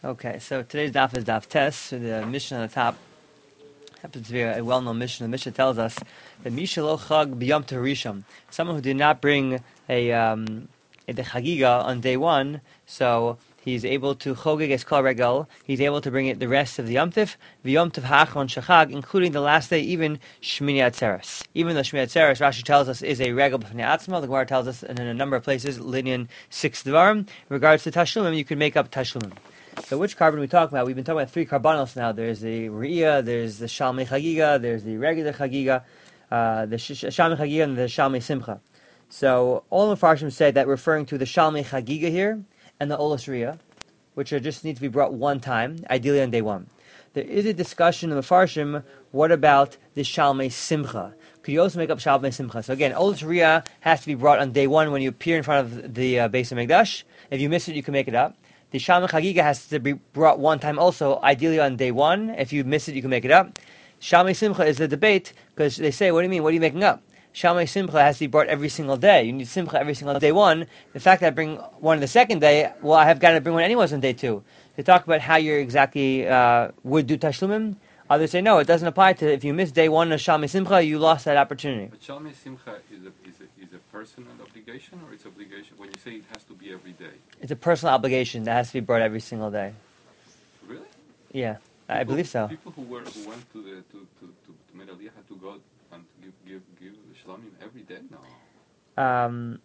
Okay, so today's daf is daf tes. So the Mishnah on the top happens to be a well-known Mishnah. The Mishnah tells us that Misha lo chag b'yom terisham, someone who did not bring a the chagiga on day one, so he's able to chogig es kol regal. He's able to bring it the rest of the Yom Tif, v'yom tiv hachron shachag, including the last day, even Shmini Atzeres. Even though Shmini Atzeres, Rashi tells us, is a regal b'fnei atzma, the Gemara tells us in a number of places, Linyan 6 Dvarim, in regards to Tashlumim, you can make up Tashlumim. So which carbon are we talking about? We've been talking about 3 carbonos now. There's the Re'iyah, there's the Shalmei Chagiga, there's the regular Chagiga, the Shalmei Chagiga, and the Shalmei Simcha. So all the Farshim say that referring to the Shalmei Chagiga here and the Olas Re'iyah, which are just need to be brought one time, ideally on day one. There is a discussion in the Farshim, what about the Shalmei Simcha? Could you also make up Shalmei Simcha? So again, Olas Re'iyah has to be brought on day one when you appear in front of the Beis HaMikdash. If you miss it, you can make it up. The Shalmei Chagiga has to be brought one time also, ideally on day one. If you miss it, you can make it up. Shalmei Simcha is the debate, because they say, what do you mean? What are you making up? Shalmei Simcha has to be brought every single day. You need Simcha every single day one. The fact that I bring one on the second day, well, I have got to bring one anyways on day two. They talk about how you exactly would do Tashlumim. Others say, no, it doesn't apply to, if you miss day one of Shalmei Simcha, you lost that opportunity. But Shalmei Simcha is a personal obligation, or it's obligation when you say it has to be every day? It's a personal obligation that has to be brought every single day. Really? Yeah, I believe so. People who went to Mid Aliyah had to go and give Shlamim every day? No. It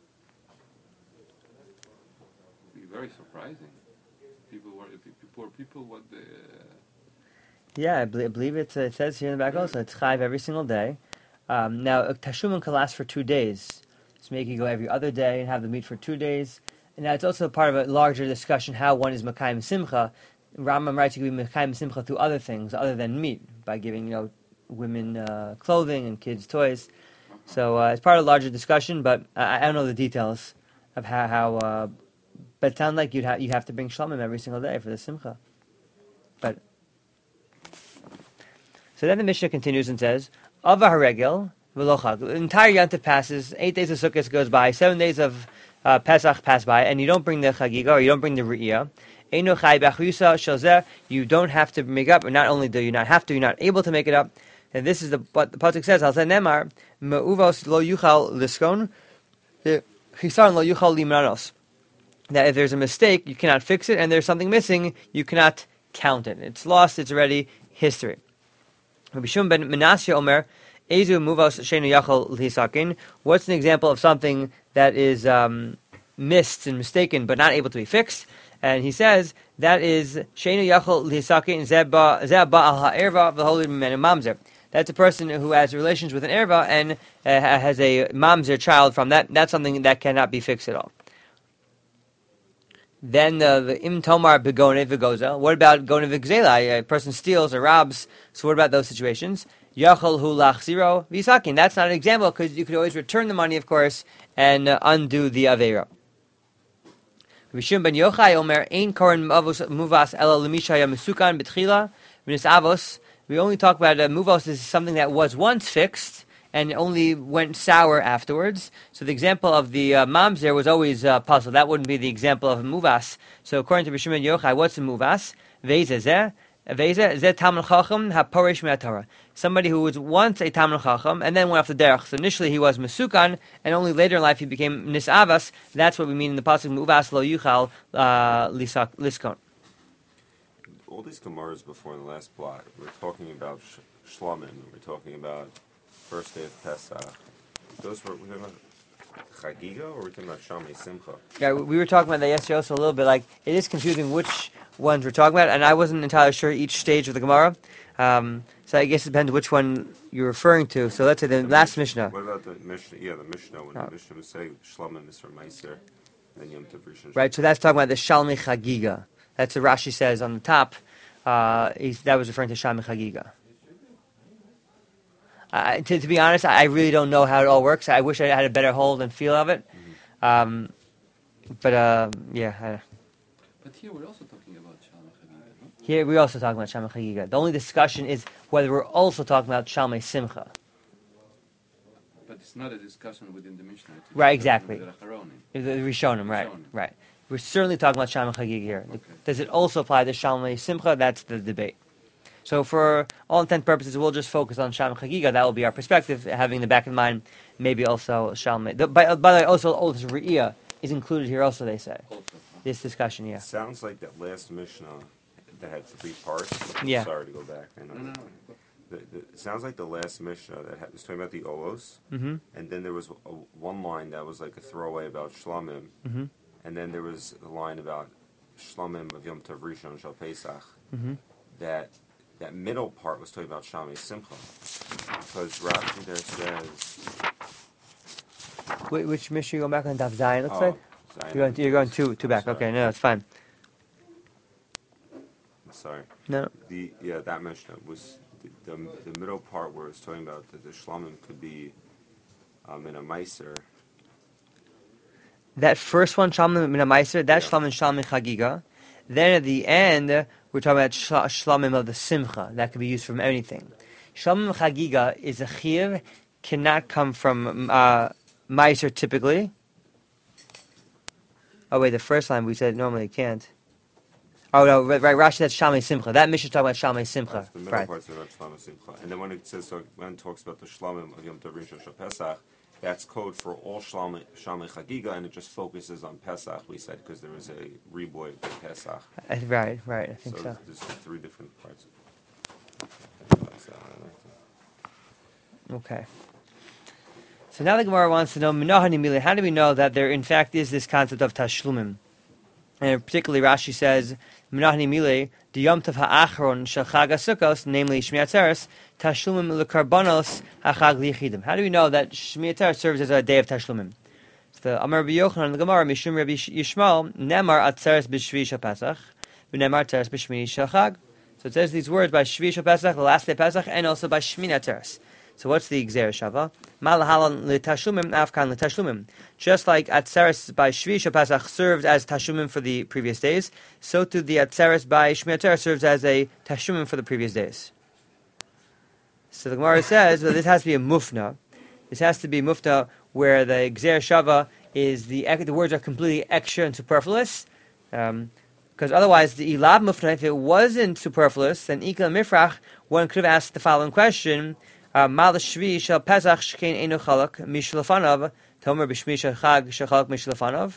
would be very surprising. People what the... Yeah, I believe it says here in the back also, it's chayv every single day. Now, Tashlumin can last for 2 days. So make you go every other day and have the meat for 2 days. And now it's also part of a larger discussion how one is Makayim Simcha. Rambam writes you can be Makayim Simcha through other things other than meat, by giving women clothing and kids toys. So it's part of a larger discussion, but I don't know the details of how but it sounds like you have to bring shlamim every single day for the Simcha. But so then the Mishnah continues and says, Ava haregel v'lo chag. The entire Yontif passes, 8 days of Sukkot goes by, 7 days of Pesach pass by, and you don't bring the Chagiga, or you don't bring the Re'iyah. Eino chai b'achuyusa shalzeh. You don't have to make up, or not only do you not have to, you're not able to make it up. And this is what the pasuk says, Al Nemar, Me'uvos lo yuchal liskon, Chisaron lo yuchal limranos. That if there's a mistake, you cannot fix it, and there's something missing, you cannot count it. It's lost, it's already history. Rabbi Shimon ben Menashe Omer, Ezu muvos sheinu yachol lisakin. What's an example of something that is missed and mistaken, but not able to be fixed? And he says that is sheinu yachol lisakin zeh ba'al ha'erva v'holid mimenu mamzer. That's a person who has relations with an erva and has a mamzer child from that. That's something that cannot be fixed at all. Then the im tomar begone v'goza. What about gone v'gzela? A person steals or robs. So what about those situations? Yachol hu lachziro v'yisakin. That's not an example because you could always return the money, of course, and undo the avera. Rishon ben Yochai Omer ein koren muvas ela lemishaya mesukan betchila v'nis avos. We only talk about muvos is something that was once fixed and only went sour afterwards. So the example of the mamzer was always puzzle. That wouldn't be the example of a muvas. So according to Rishon ben Yochai, what's a muvas? Veze zeh Talmud Chacham haporish me'atorah. Somebody who was once a Talmud Chacham and then went off the derech. So initially he was mesukan, and only later in life he became nisavas. That's what we mean in the pasuk muvas lo yuchal liskon. All these gemaras before in the last block, we're talking about shlamim. We're talking about first day of Pesach. Those were talking about Chagiga, or we're talking about Shalmei Simcha? Yeah, we were talking about that yesterday also a little bit. Like, it is confusing which ones we're talking about, and I wasn't entirely sure each stage of the Gemara. So I guess it depends which one you're referring to. So let's say the last Mishnah. What about the Mishnah? Yeah, the Mishnah. When the Mishnah would say Shlamim is for Meiser, then Yom Tov Rishon. Right, so that's talking about the Shalmei Chagiga. That's what Rashi says on the top. That was referring to Shalmei Chagiga. To be honest, I really don't know how it all works. I wish I had a better hold and feel of it. Mm-hmm. Yeah. But here we're also talking about Shalmei Chagiga, no? Here we're also talking about Shalmei Chagiga. The only discussion is whether we're also talking about Shalmei Simcha. But it's not a discussion within the Mishnah. Right, exactly. The The Rishonim, right. We're certainly talking about Shalom Chagiga here. Okay. Does it also apply to Shalom Simcha? That's the debate. So for all intent and purposes, we'll just focus on Shalom Chagiga. That will be our perspective, having in the back of mind maybe also Shalom. By the way, also Oldest Re'iyah is included here also, they say. Also, This discussion, yeah. Sounds like that last Mishnah that had 3 parts. Yeah. Sorry to go back. I know. No. It sounds like the last Mishnah that was talking about the Olos, Mm-hmm. and then there was one line that was like a throwaway about Shlomim, Mm-hmm. and then there was a line about Shlomim of Yom Tov Rishon Shal Pesach. Mm-hmm. That middle part was talking about Shamei Simcha, because Rashi there says. Which Mishnah you go back on Daf Zayin, looks Oh, like? Zion. You're going two back. Sorry. Okay, no, it's fine. Sorry. No. That Mishnah was the middle part where it's talking about that the Shlomim could be in a Meiser. That first one, Shalom Min HaMeiser, that's Yeah. Shalom and Shalom Chagiga. Then at the end, we're talking about Shalomim of the Simcha. That could be used from anything. Shalom Chagiga is a chiyuv, cannot come from Meiser typically. Oh wait, the first line we said normally it can't. Oh no, right, Rashi said Shalom Simcha. That Mishnah is talking about Shalom Simcha. The middle Right. part's about Shlomim Simcha, and then when it talks about the Shlomim of Yom Tov Rishon Shal Pesach, that's code for all Shalomim Chagiga, and it just focuses on Pesach. We said because there was a riboy of Pesach. Right, I think so. There's 3 different parts. Okay. So now the Gemara wants to know, how do we know that there in fact is this concept of Tashlumim? And particularly Rashi says, Minahani Mile, the Yom Tov Ha'achron Shel Chag HaSukkos, namely Shmi Atzeres, Tashlumim L'Karbanos HaChag L'Yichidim. How do we know that Shmi Atzeres serves as a day of Tashlumim? So the Amar Rabbi Yochanan, the Gemara, Mishum Rabbi Yishmael, Nemar Atzeres B'Shvi Shel Pesach, V'Nemar Atzeres B'Shmini Shel Chag. So it says these words by Shvi Shel Pesach, the last day of Pesach, and also by Shmini Atzeres. So what's the Gzer Shava? Malahalan l'tashlumim, afkan l'tashlumim. Just like Atzeres by Shvi Shel Pesach served as tashlumim for the previous days, so too the Atzeres by Shmi Atzeres serves as a tashlumim for the previous days. So the Gemara says, well, this has to be a mufna. This has to be mufna where the Gzer Shava is the words are completely extra and superfluous. Because otherwise, the ilab mufna, if it wasn't superfluous, then ikla mifrach, one could have asked the following question. Mal shvi shel Pesach shkein einu chalak mishlafanav tomer b'shmi shel Chag shel chalak mishlafanav.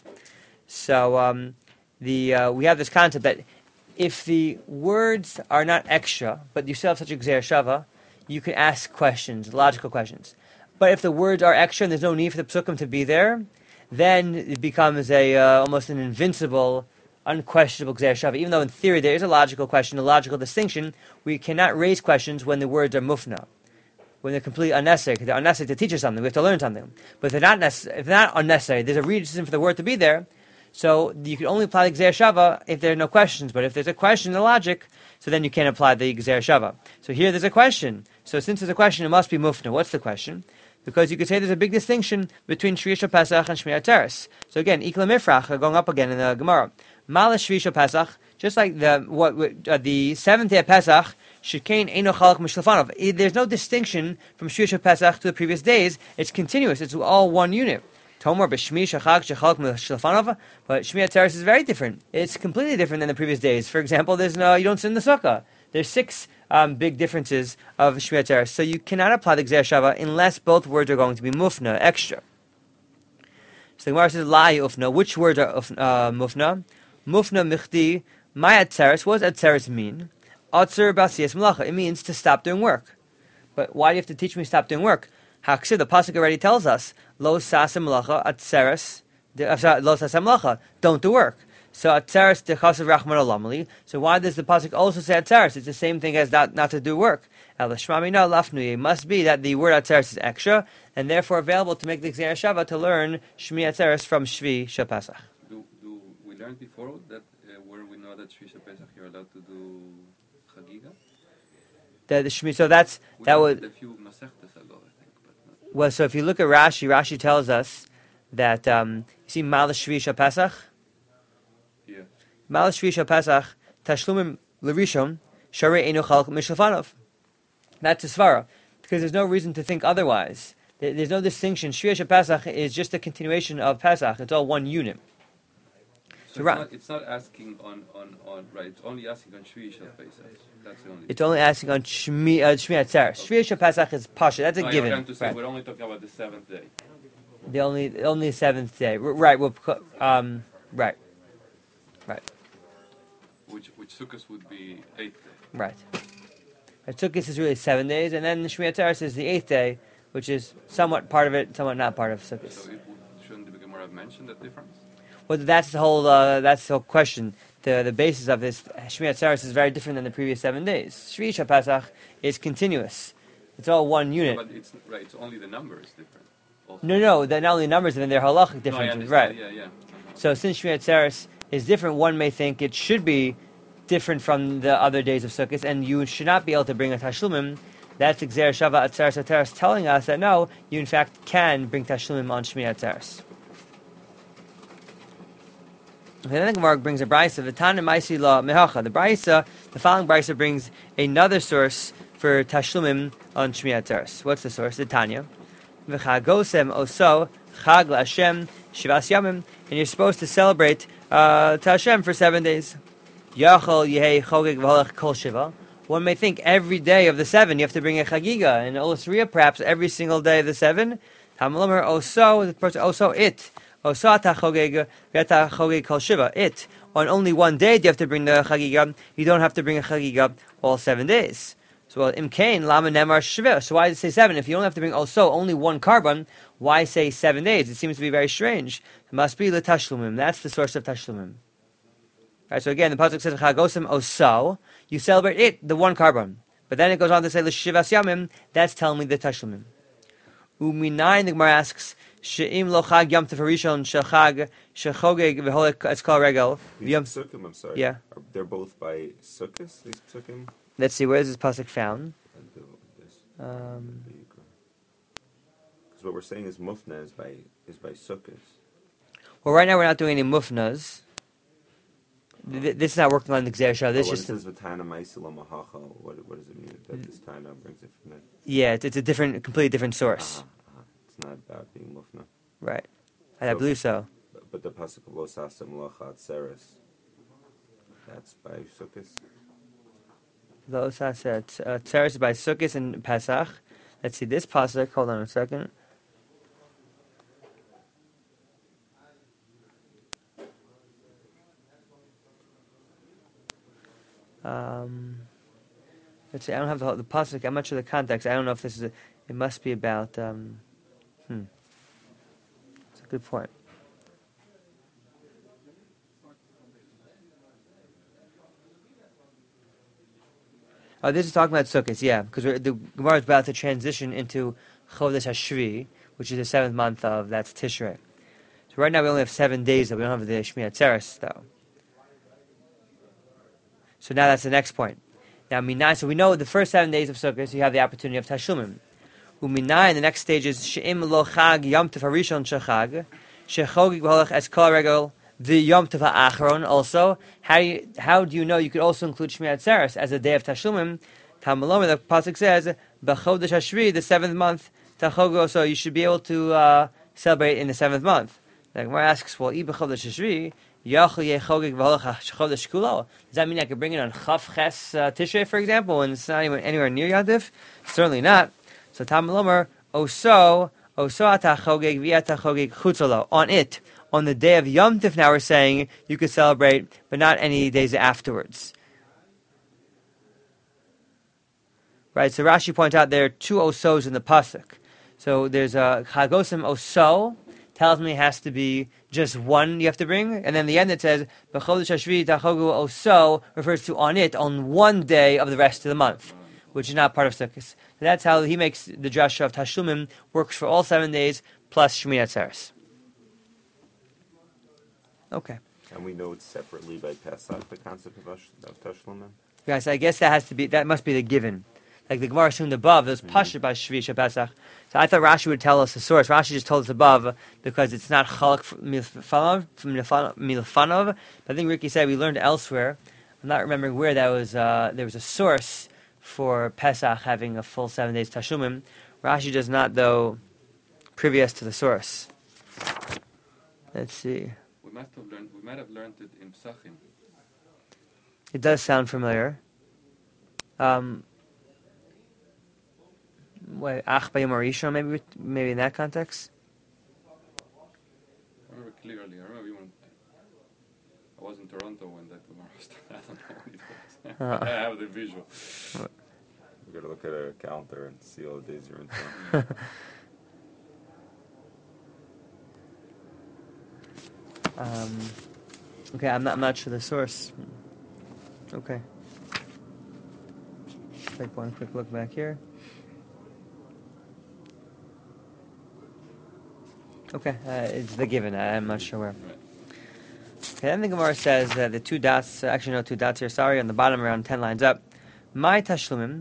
So we have this concept that if the words are not extra, but you still have such a gzer shava, you can ask questions, logical questions. But if the words are extra and there's no need for the psukim to be there, then it becomes almost an invincible, unquestionable gzer shava. Even though in theory there is a logical question, a logical distinction, we cannot raise questions when the words are mufna. When they're completely unnecessary, because they're unnecessary to teach us something, we have to learn something. But if they're not unnecessary, there's a reason for the word to be there, so you can only apply the Gzer Shava if there are no questions. But if there's a question in the logic, so then you can't apply the Gzer Shava. So here there's a question. So since there's a question, it must be Mufna. What's the question? Because you could say there's a big distinction between Shvi Shel Pesach and Shmi Atzeres. So again, Ikla Mifrach, going up again in the Gemara. Mala Shvi Shel Pesach, just like the 7th day of Pesach, Shekain Eino Chalak Mishlafanav. There's no distinction from Shvi Shel Pesach to the previous days. It's continuous. It's all one unit. Tomar b'Shmi Shachag Shechalak Mishlafanav. But Shmi Atzeres is very different. It's completely different than the previous days. For example, you don't sit in the sukkah. There's 6 big differences of Shmi Atzeres. So you cannot apply the Gzer Shava unless both words are going to be mufna, extra. So the Gemara says, Lai ufna. Which words are mufna? Mufna michdi. My Atzeres. What does Atzeres mean? Atzer b'asiyas malacha. It means to stop doing work. But why do you have to teach me to stop doing work? Haksir, the pasuk already tells us, lo sasem malacha atzeres. Lo sasem malacha. Don't do work. So atzeres dechasav rachman olamali. So why does the pasuk also say atzeres? It's the same thing as not to do work. El shmamina lafnuye. It must be that the word atzeres is extra and therefore available to make the Gzer Shava to learn Shmi Atzeres from Shvi Shel Pesach. Do we learned before that where we know that Shvi Shel Pesach you're allowed to do Chagiga? The Shmi. So that would. A few Masechtas ago, I think. But Well, so if you look at Rashi tells us that you see Mal Shvi Shel Pesach. yeah. Mal Shvi Shel Pesach Tashlumim L'Rishon Sharei Eino Chalak Mishlafanav. That's a svara because there's no reason to think otherwise. There's no distinction. Shvi Shel Pesach is just a continuation of Pesach. It's all one unit. it's not asking on right. It's only asking on Shvi Shel Pesach. That's the only. It's only asking on Shmi Atzeres. Shvi Shel Pesach is pasha. That's a given. I'm to say, we're only talking about the seventh day. The only seventh day. Right. Right. Which Sukkot would be 8th day. Right. Sukkot is really 7 days, and then Shmi Atzeres is the 8th day, which is somewhat part of it, somewhat not part of Sukkot. So shouldn't the Gemara have mentioned that difference? Well, that's the whole question. The basis of this Shmi Atzeres is very different than the previous 7 days. Shvi Shel Pesach is continuous. It's all one unit. No, but it's right. It's only the number is different. Also. No. They're not only numbers, and they're halachic differences, right? Yeah. So since Shmi Atzeres is different, one may think it should be different from the other days of Sukkot, and you should not be able to bring a Tashlumim. That's Gzer Shava Atzeres Atzeres telling us that no, you in fact can bring Tashlumim on Shmi Atzeres. And then the Gemara brings a brisa, V'tana Maisi La Mehacha. The following brisa brings another source for Tashlumim on Shmi Atzeres. What's the source? The Tanya. V'chagosem Oso Chag LaHashem Shivas Yamim, and you're supposed to celebrate to Hashem for 7 days. Yachol Yehei Chogeg V'holach Kol Shiva. One may think every day of the 7 you have to bring a chagiga, and Olasriya perhaps every single day of the 7. Tamalomer Oso, the person Oso it. Oso ata chogeg v'ata chogeg Kol Shiva. It. On only one day do you have to bring the chagiga. You don't have to bring a chagiga all 7 days. So, well, Imkain, Lama Nemar Shveh. So why does it say 7? If you don't have to bring also only one carbon, why say 7 days? It seems to be very strange. It must be the Tashlumim. That's the source of Tashlumim. Right, so again, the pasuk says Chagosim Oso. You celebrate it, the one carbon. But then it goes on to say L'Shivas Yamim. That's telling me the Tashlumim. Uminayin, the Gemara asks, She'im lo chag yom tov harishon shechag shechogeg v'holek etzkal regel. These psukim, I'm sorry. Yeah. They're both by Sukkot, these psukim? Let's see, where is this pasuk found? Because what we're saying is Mufna is by Sukkot. Well, right now we're not doing any mufnas. This is not working on the Gzer Shah. This when just it says V'tana Maisila Mahacha, what does it mean? That this Tana brings it from that? Yeah, it's a completely different source. It's not about being Mufna. Right. I believe so. But the pasuk of Lo Sasem Locha Atzeres, that's by Sukkot. Lo Sasem Atzeres is by Sukkot and Pesach. Let's see this pasuk. Hold on a second. Let's see. I don't have the pasuk. I'm not sure the context. I don't know if this is. It must be about. It's a good point. Oh, this is talking about Sukkot, yeah, because the Gemara is about to transition into Chodesh Hashvi, which is the 7th month of that's Tishrei. So right now we only have 7 days, though we don't have the Shmi Atzeres, though. So now that's the next point. Now, Minai, so we know the first 7 days of Sukkot, you have the opportunity of Tashlumim. Uminai, the next stage is She'im lo chag yom tov harishon shechag, shechogig v'holach es kol regel, the yom tov ha'achron also. How do you know you could also include Shmi Atzeres as a day of Tashlumim? Tamalomer, the pasuk says, B'chodesh Hashvi, the 7th month, Tachogo, so you should be able to celebrate in the 7th month. The Gemara asks, well, B'chodesh Hashvi, does that mean I could bring it on Chaf Ches Tishrei, for example, and it's not even anywhere near Yantif? Certainly not. So Tam Lomer, Oso ata chogeg v'ata chogeg chutzolo. On it, on the day of Yom Tif, now we're saying you could celebrate, but not any days afterwards. Right, so Rashi points out there are 2 Osos in the pasuk. So there's a Chagosim Oso, tells me it has to be just one you have to bring, and then the end it says B'chodesh Hashvi tachogu Oso refers to on it on one day of the rest of the month, which is not part of Sukkot. So that's how he makes the drasha of Tashlumim works for all 7 days plus Shmi Atzeres. Okay. And we know it's separately by Pesach, the concept of Tashlumim. Yes, I guess that must be the given. Like the Gemara assumed above, there's Pasha by Shvi Pesach. So I thought Rashi would tell us the source. Rashi just told us above because it's not Chalak Milfanov. But I think Ricky said we learned elsewhere. I'm not remembering where that was. There was a source for Pesach having a full 7 days Tashumim. Rashi does not, though, previous to the source. Let's see. We might have learned it in Psachim. It does sound familiar. Wait, Ach Bayom Arishon, maybe in that context? I remember clearly. I remember I was in Toronto when that Gemara was done. I don't know when it was. I have the visual. We've got to look at a calendar and see all the days you're in town. Okay, I'm not sure the source. Okay. Take one quick look back here. Okay, it's the given. I'm not sure where. Okay, then the Gemara says the two dots, actually no two dots here, sorry, on the bottom around 10 lines up. My tashlumim,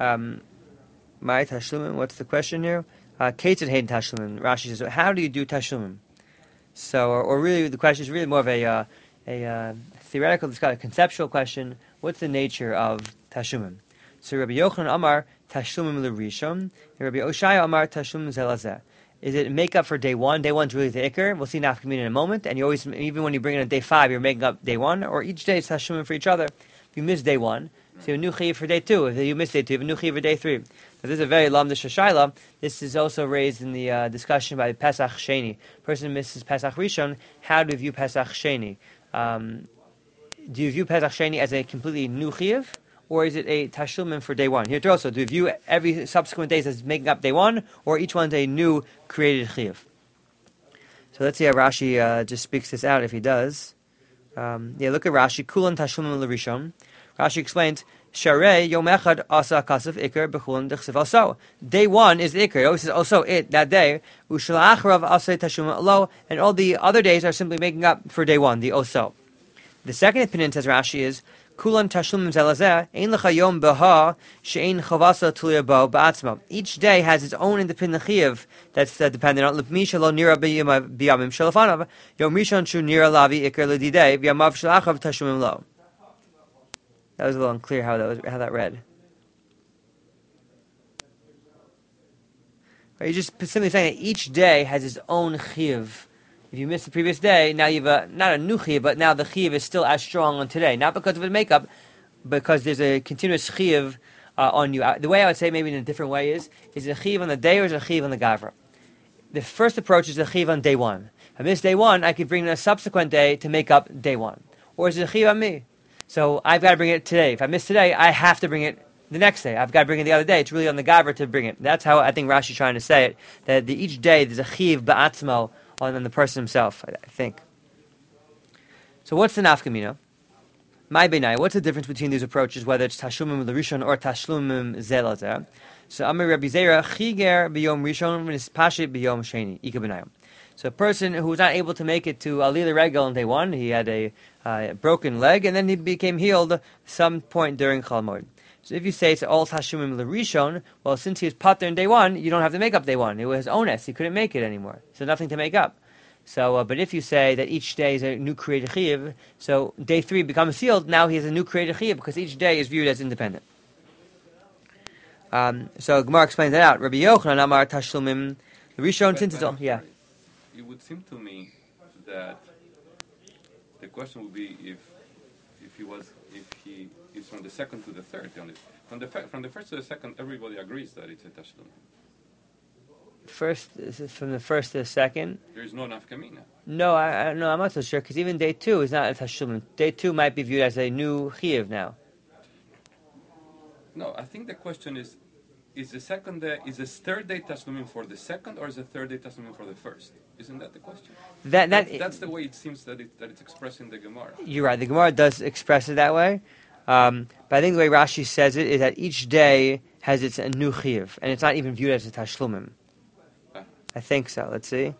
what's the question here? Ketzad hein tashlumim. Rashi says, how do you do tashlumim? So, or really, the question is really more of a theoretical, it's got a conceptual question. What's the nature of tashlumim? So Rabbi Yochanan Amar tashlumim l'rishon, and Rabbi Oshaya Amar tashlumim zelazeh. Is it make up for day one? Day one's really the ikr. We'll see nafkamina in a moment. And you always, even when you bring in a day 5, you're making up day one. Or each day is tashlumim for each other. If you miss day 1, so you have a new chiyuv for day 2. If you miss day 2, you have a new chiyuv for day 3. So this is a very lamdish shayla. This is also raised in the discussion by Pesach Sheni. Person who misses Pesach Rishon, how do you view Pesach Sheni? Do you view Pesach Sheni as a completely new chiyuv? Or is it a tashlumim for day 1? Here also, do you view every subsequent days as making up day 1, or each one's a new created chiyuv? So let's see how Rashi just speaks this out, if he does. Look at Rashi. Kulan tashlumim l'rishon. Rashi explains, Sharei yom echad asa kasef ikr b'chulan d'chsev also. Day 1 is the ikr. It always says also it, that day. U'shalachrav asa tashlumim lo. And all the other days are simply making up for day 1, the also. The second opinion, says Rashi, is Kulan tashlumim zelazeh ein lecha yom beha she'ein chavasa tulia bo ba'atzmo. Each day has its own independent chiyuv that's dependent on l'mi shelo nira b'yamim shelafanav yom rishon shu nira lavi ikar l'didei v'yamav shelachav tashlumim lo. That was a little unclear how that read. You're just simply saying that each day has its own chiyuv. If you missed the previous day, now you have not a new chiyuv, but now the chiyuv is still as strong on today. Not because of a makeup, because there's a continuous chiyuv on you. The way I would say, maybe in a different way, is it a chiyuv on the day or is it a chiyuv on the gavra? The first approach is a chiyuv on day 1. If I miss day 1, I could bring in a subsequent day to make up day 1. Or is it a chiyuv on me? So I've got to bring it today. If I miss today, I have to bring it the next day. I've got to bring it the other day. It's really on the gavra to bring it. That's how I think Rashi's trying to say it, that each day there's a chiyuv ba'atzmo on the person himself, I think. So what's the nafkamina? My benai, what's the difference between these approaches, whether it's tashlumim l'rishon or tashlumim zelazeh? So Amar Rabbi Zera, chiger b'yom rishon v'nispashit b'yom sheni, ika benayim. So a person who was not able to make it to Alila Regel on day 1, he had a broken leg, and then he became healed some point during Chol Moed. So if you say it's all Tashumim L'Rishon, well, since he was pater in day 1, you don't have to make up day 1. It was onus. He couldn't make it anymore. So nothing to make up. So, but if you say that each day is a new created chiyuv, so day 3 becomes sealed, now he has a new created chiyuv because each day is viewed as independent. So Gemara explains that out. Rabbi Yochanan Amar Tashlumim L'Rishon, since it's all, yeah. It would seem to me that the question would be if he is from the second to the third. From the first to the second, everybody agrees that it's a tashlum. From the first to the second. There is no nafkamina. No, I'm not so sure because even day 2 is not a tashlum. Day 2 might be viewed as a new chiyuv now. No, I think the question is the second day, is the third day tashlumim for the second, or is the third day tashlumim for the first? Isn't that the question? That's the way it seems that it's expressed in the Gemara. You're right. The Gemara does express it that way. But I think the way Rashi says it is that each day has its a new chiyuv, and it's not even viewed as a tashlumim. I think so. Let's see.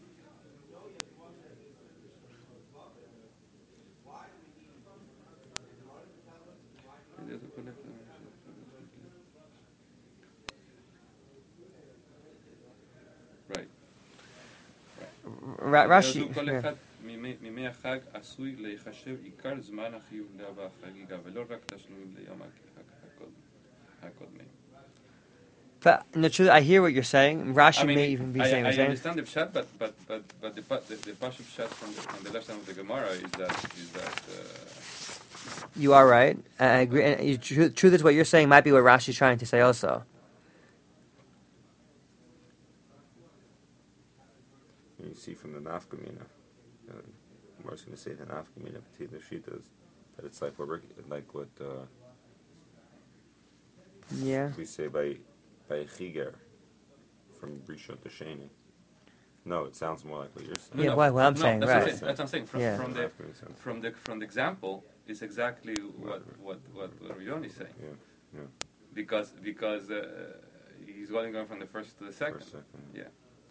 Rashi. מימי החג עשוי להיחשב עיקר זמן החיוב החגיגה ולא רק תשלומים ליום הקודמים. But in the truth, I hear what you're saying. Rashi I mean, may even be saying I the same. understand the pshat, but the pasuk pshat from the left hand of the Gemara is that You are right. I agree. And truth is, what you're saying might be what Rashi's trying to say also. You see from the nafkamina, Mark's going to say the nafkamina between the shitas that it's like what Yeah. we say by chiger from Rishon to Sheni. No, it sounds more like what you're saying. Yeah, what I'm saying, that's right. What that's what I'm saying. Yeah. From the example is exactly what Rion is saying. Yeah. Because he's going from the first to the second. Yeah.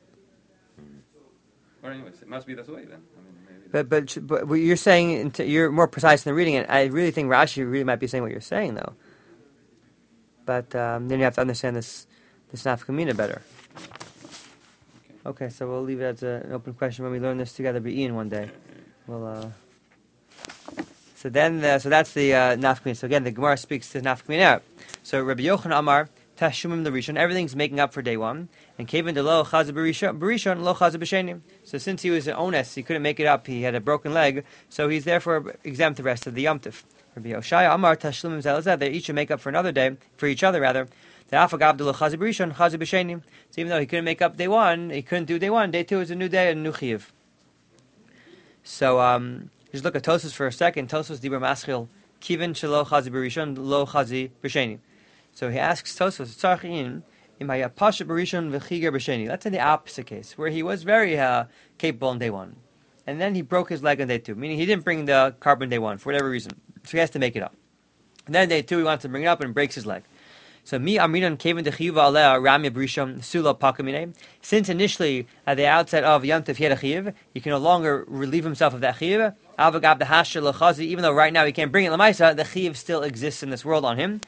Or anyways, it must be that way then. I mean, maybe But what you're saying, you're more precise in reading it. I really think Rashi really might be saying what you're saying, though. But then you have to understand this nafkamina better. Okay, so we'll leave it as an open question when we learn this together. Be Ian one day. We'll. So that's the nafkamina. So again, the Gemara speaks to nafkamina. So Rabbi Yochanan Amar Tashumim the Rishon. Everything's making up for day one. And Kevin de lo chaza berishon lo chaza b'sheni. So since he was an ones, he couldn't make it up. He had a broken leg, so he's therefore exempt the rest of the Yom Tif. Rabbi Oshaya Amar Tashlumim zelazeh. They each should make up for another day, for each other rather. The afagab de lo chaza berishon chaza b'sheni. So even though he couldn't make up day one, he couldn't do day one. Day two is a new day, a new chiyuv. So just look at Tosfos for a second. Tosfos dibur maschil kivin shelo chazi berishon lo chazi b'sheni. So he asks Tosfos tzarchin. Let's say the opposite case, where he was very capable on day one, and then he broke his leg on day two, meaning he didn't bring the carbon day one for whatever reason, so he has to make it up. And then day two, he wants to bring it up and breaks his leg. So since initially at the outset of Yom Tov he had a chiyuv, he can no longer relieve himself of that chiyuv. Even though right now he can't bring it l'maisa, the chiyuv still exists in this world on him.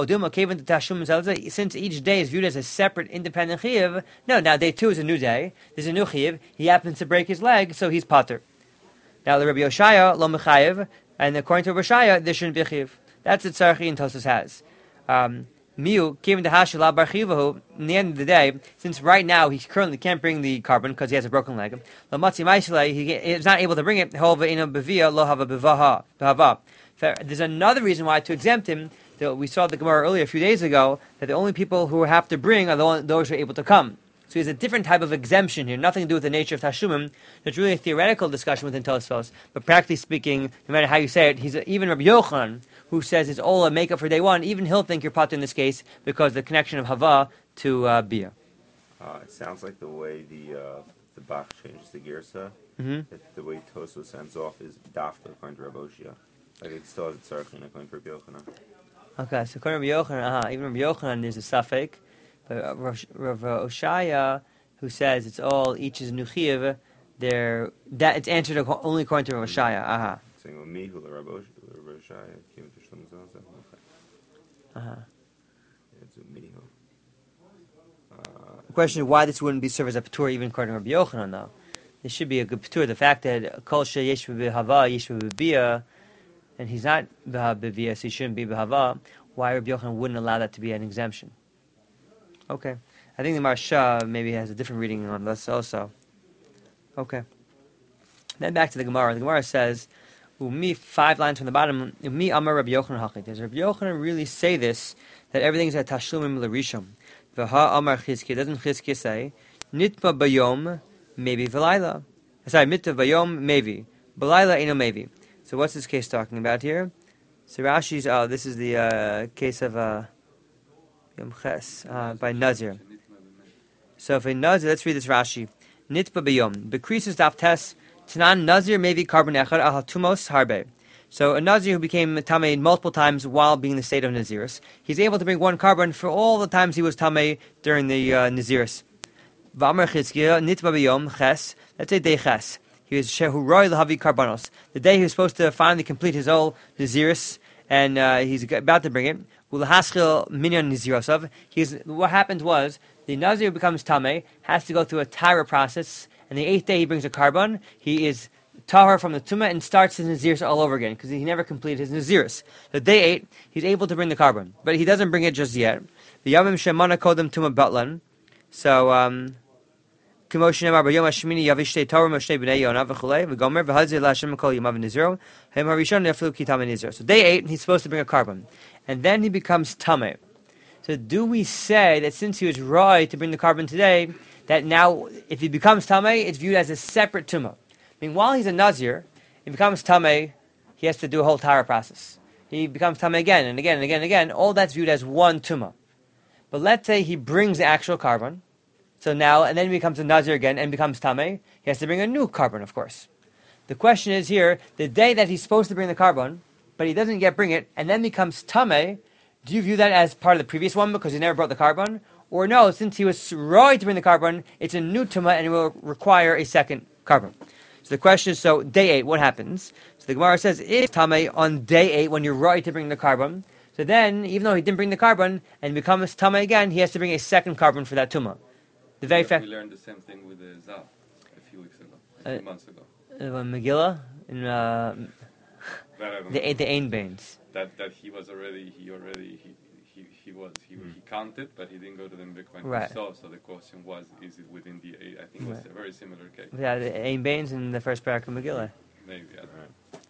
Since each day is viewed as a separate, independent chiyuv, no, now day two is a new day. There's a new chiyuv. He happens to break his leg, so he's pater. Now the Rabbi Yoshaya lo mechayev, and according to Rabbi Yoshaya, there shouldn't be a chiyuv. That's what Tzarchi and Tosfos has. Miu came to Hashila bar chiyuvahu. In the end of the day, since right now he currently can't bring the carbon because he has a broken leg, lamatzi ma'ishlei, he is not able to bring it. However, ino bevia lo hava bevava. There's another reason why to exempt him. We saw the Gemara earlier a few days ago that the only people who have to bring are those who are able to come. So he has a different type of exemption here, nothing to do with the nature of Tashumim. It's really a theoretical discussion within Tosfos, but practically speaking, no matter how you say it, even Rabbi Yochanan, who says it's all a makeup for day one, even he'll think you're pater in this case because the connection of Hava to Bia. It sounds like the way the Bach changes the Girsa, the way Tosfos ends off is Dafka according to Rabbi Oshia. Like it still has its Tzarchin according to Rabbi Yochanan. Okay, so according to Rabbi Yochanan, even Rabbi Yochanan there's a suffix, but Rav Oshaya, who says it's all each is a new chiyuv, that it's answered only according to Rav Oshaya. Saying me who the Rabbi Oshaya came to Shlomo Zalzeh. It's a me who. The question is why this wouldn't be served as a patur even according to Rabbi Yochanan though. This should be a good patur. The fact that kol sheyesh b'hava yesh b'bia, and he's not b'via, so he shouldn't be b'hava. Why Rabbi Yochanan wouldn't allow that to be an exemption? Okay, I think the Marsha maybe has a different reading on this also. Okay, then back to the Gemara. The Gemara says, "Umi 5 lines from the bottom. Umi Amar Rabbi Yochanan Hachit." Does Rabbi Yochanan really say this? That everything's at Tashlumim l'Rishon. V'ha Amar Chizki. Doesn't Chizki say Nitpa Bayom maybe V'layla? Sorry, Nitpa Bayom maybe V'layla Eno maybe. So what's this case talking about here? So Rashi's, this is the case of Yom Ches by Nazir. So if a Nazir, let's read this Rashi. Nitpa Bayom. Bekrisus Daf Tes Tanan Nazir maybe carbon echad al tumos harbe. So a Nazir who became Tamei multiple times while being in the state of Naziris, he's able to bring one carbon for all the times he was Tamei during the Naziris. V'amar Chizkiya Nitpa Bayom Ches. Let's say Day Ches. He was Shehu Roy Lahavi Karbanos. The day he was supposed to finally complete his whole Naziris, and he's about to bring it. Ulahaschil Minyan Nazirasav. What happened was, the Nazir becomes Tameh, has to go through a Tara process, and the 8th day he brings a carbon. He is Tahar from the Tumah and starts his Naziris all over again, because he never completed his Naziris. So day 8, he's able to bring the carbon, but he doesn't bring it just yet. The Yamim Shemana Kodem Tuma Batlan. So, Kimo Shnemar Bayom Hashmini Yavishte Torah Moshe Bnei Yonah v'chulei v'gomer v'hazir Lashem Kol Yamav Nizro Hem Harishon Yaflu Kitam Nizro. So day 8, he's supposed to bring a carbon, and then he becomes tameh. So do we say that since he was right to bring the carbon today, that now if he becomes tameh, it's viewed as a separate tumah? I mean, while he's a nazir, he becomes tameh, he has to do a whole Tahara process. He becomes tameh again and again and again and again. All that's viewed as one tumah. But let's say he brings the actual carbon. So now, and then he becomes a nazir again and becomes tameh. He has to bring a new carbon, of course. The question is here, the day that he's supposed to bring the carbon, but he doesn't yet bring it, and then becomes tameh, do you view that as part of the previous one because he never brought the carbon? Or no, since he was right to bring the carbon, it's a new tumah and it will require a second carbon. So the question is, so day 8, what happens? So the Gemara says, if tameh on day 8, when you're right to bring the carbon, so then, even though he didn't bring the carbon, and becomes tameh again, he has to bring a second carbon for that tumah. The very fact we learned the same thing with the Zav a few weeks ago, a few months ago. Megillah in the Ein Bains. That he was already he counted, but he didn't go to the mikvah Right. himself. So the question was, is it within the 8? I think it was a very similar case. Yeah, the Ein Bains in the first parak of Megillah. Maybe. I don't know.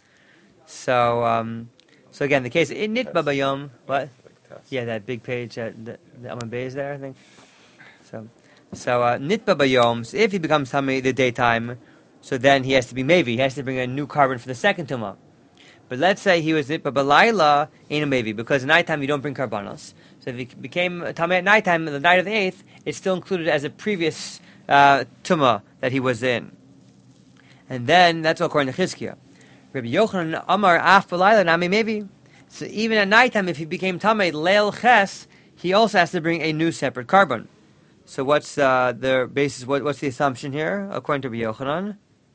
So again, the case in Nitba Bayom, what? Like test. Yeah, that big page at the Amud Beis there, I think. So Nitba Bayom, so if he becomes Tamei the daytime, so then he has to be Mevi. He has to bring a new carbon for the second Tumah. But let's say he was Nitba Balayla, ain't a Mevi, because at nighttime you don't bring karbanos. So if he became Tamei at nighttime, the night of the 8th, it's still included as a previous Tumah that he was in. And then, that's all according to Chizkiah. Rabbi Yochanan Amar Af Balayla Nami Mevi. So even at nighttime, if he became Tamei Leil Ches, he also has to bring a new separate carbon. So what's the basis? What's the assumption here, according to Rabbi Yochanan?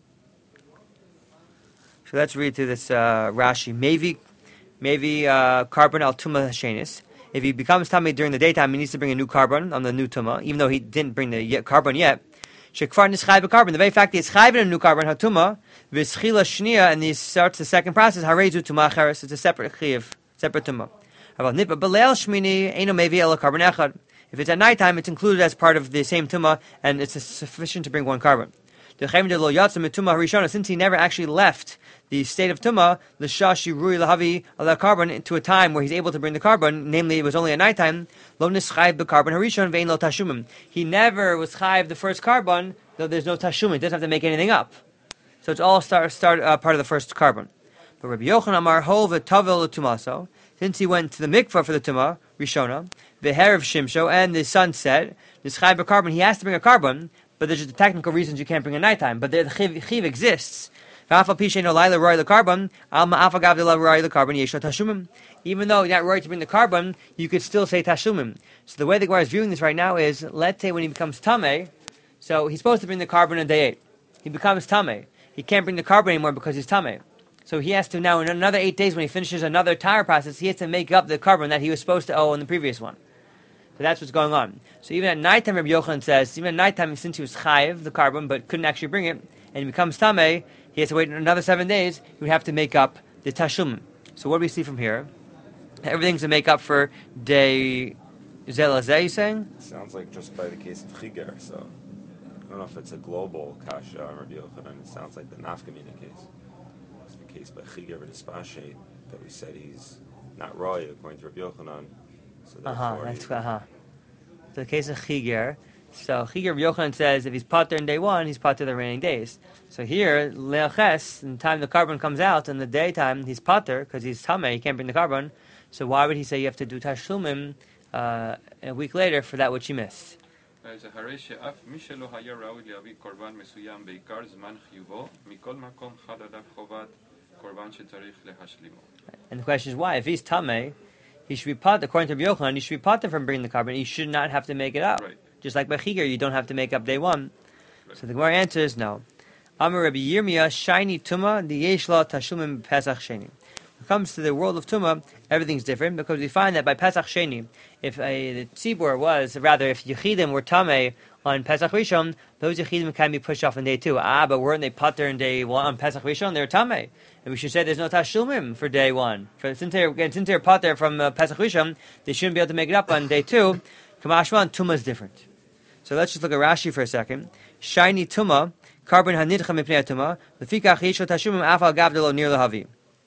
So let's read through this Rashi. Maybe carbon al tuma hashenis. If he becomes tamei during the daytime, he needs to bring a new carbon on the new tuma, even though he didn't bring the carbon yet. Shekfar nischayv carbon. The very fact that he's chayv in a new carbon hatuma v'schila shnia, and he starts the second process harezu tuma acheres. It's a separate chiyuv, separate tuma. About nipa beleil shmini eino mevi ela carbon echad. If it's at nighttime, it's included as part of the same tumah, and it's sufficient to bring one carbon. Since he never actually left the state of tumah, l'shashi rui lahavi ala carbon into a time where he's able to bring the carbon, namely it was only at nighttime. Lo nischayv b'carbon harishon ve'ein lo tashumim. He never was chayv the first carbon, though there's no tashumim. He doesn't have to make anything up. So it's all part of the first carbon. But Rabbi Yochanan Amar hol v'tavel l'tumaso. Since he went to the mikvah for the tumah rishona, the hair of Shimsho, and the sun set, this chayv carbon, he has to bring a carbon, but there's the technical reasons you can't bring a nighttime. But the chiv exists. Even though you're not right to bring the carbon, you could still say tashumim. So the way the Gemara is viewing this right now is, let's say when he becomes tamei, so he's supposed to bring the carbon on day 8. He becomes tamei. He can't bring the carbon anymore because he's tamei. So he has to now, in another 8 days, when he finishes another tire process, he has to make up the carbon that he was supposed to owe in the previous one. So that's what's going on. So even at nighttime, Rabbi Yochanan says, even at nighttime, since he was chayiv, the carbon, but couldn't actually bring it, and he becomes tamei, he has to wait another 7 days, he would have to make up the tashum. So what do we see from here? Everything's to make up for day zelazeh, you saying? Sounds like just by the case of Chiger, so I don't know if it's a global kasha on Rabbi Yochanan. It sounds like the nafkamina case. It's the case by Chiger v'Nispashe that we said he's not roy according to Rabbi Yochanan. So So the case of Chiger. So Chiger Yochanan says if he's pater in day 1, he's pater the remaining days. So here, Le'aches, in the time the carbon comes out, in the daytime, he's pater, because he's tamei, he can't bring the carbon. So why would he say you have to do tashlumim a week later for that which he missed? And the question is why? If he's tamei, he should be pater, according to Rabbi Yochanan, he should be pater from bringing the carbon. He should not have to make it up. Right. Just like by Chiger, you don't have to make up day 1. Right. So the Gemara answers no. Amar Rabbi Yirmiyah, shiny tuma, the yeshla tashumim pesach sheni. When it comes to the world of tuma, everything's different because we find that by pesach sheni, if the tzibur was, rather, if yechidim were tamei on pesach rishon, those yechidim can be pushed off on day 2. But weren't they pater in day 1 on pesach rishon? They're tamei, and we should say there's no tashumim for day one. Since they're pater from Pesach Rishon, they shouldn't be able to make it up on day 2. Kamashman, Tumah is different. So let's just look at Rashi for a second. Shiny Tumah, carbon hanidcha mipnei Tumah, lefikach yeshlo tashumim afal gavdelo nir lahavi.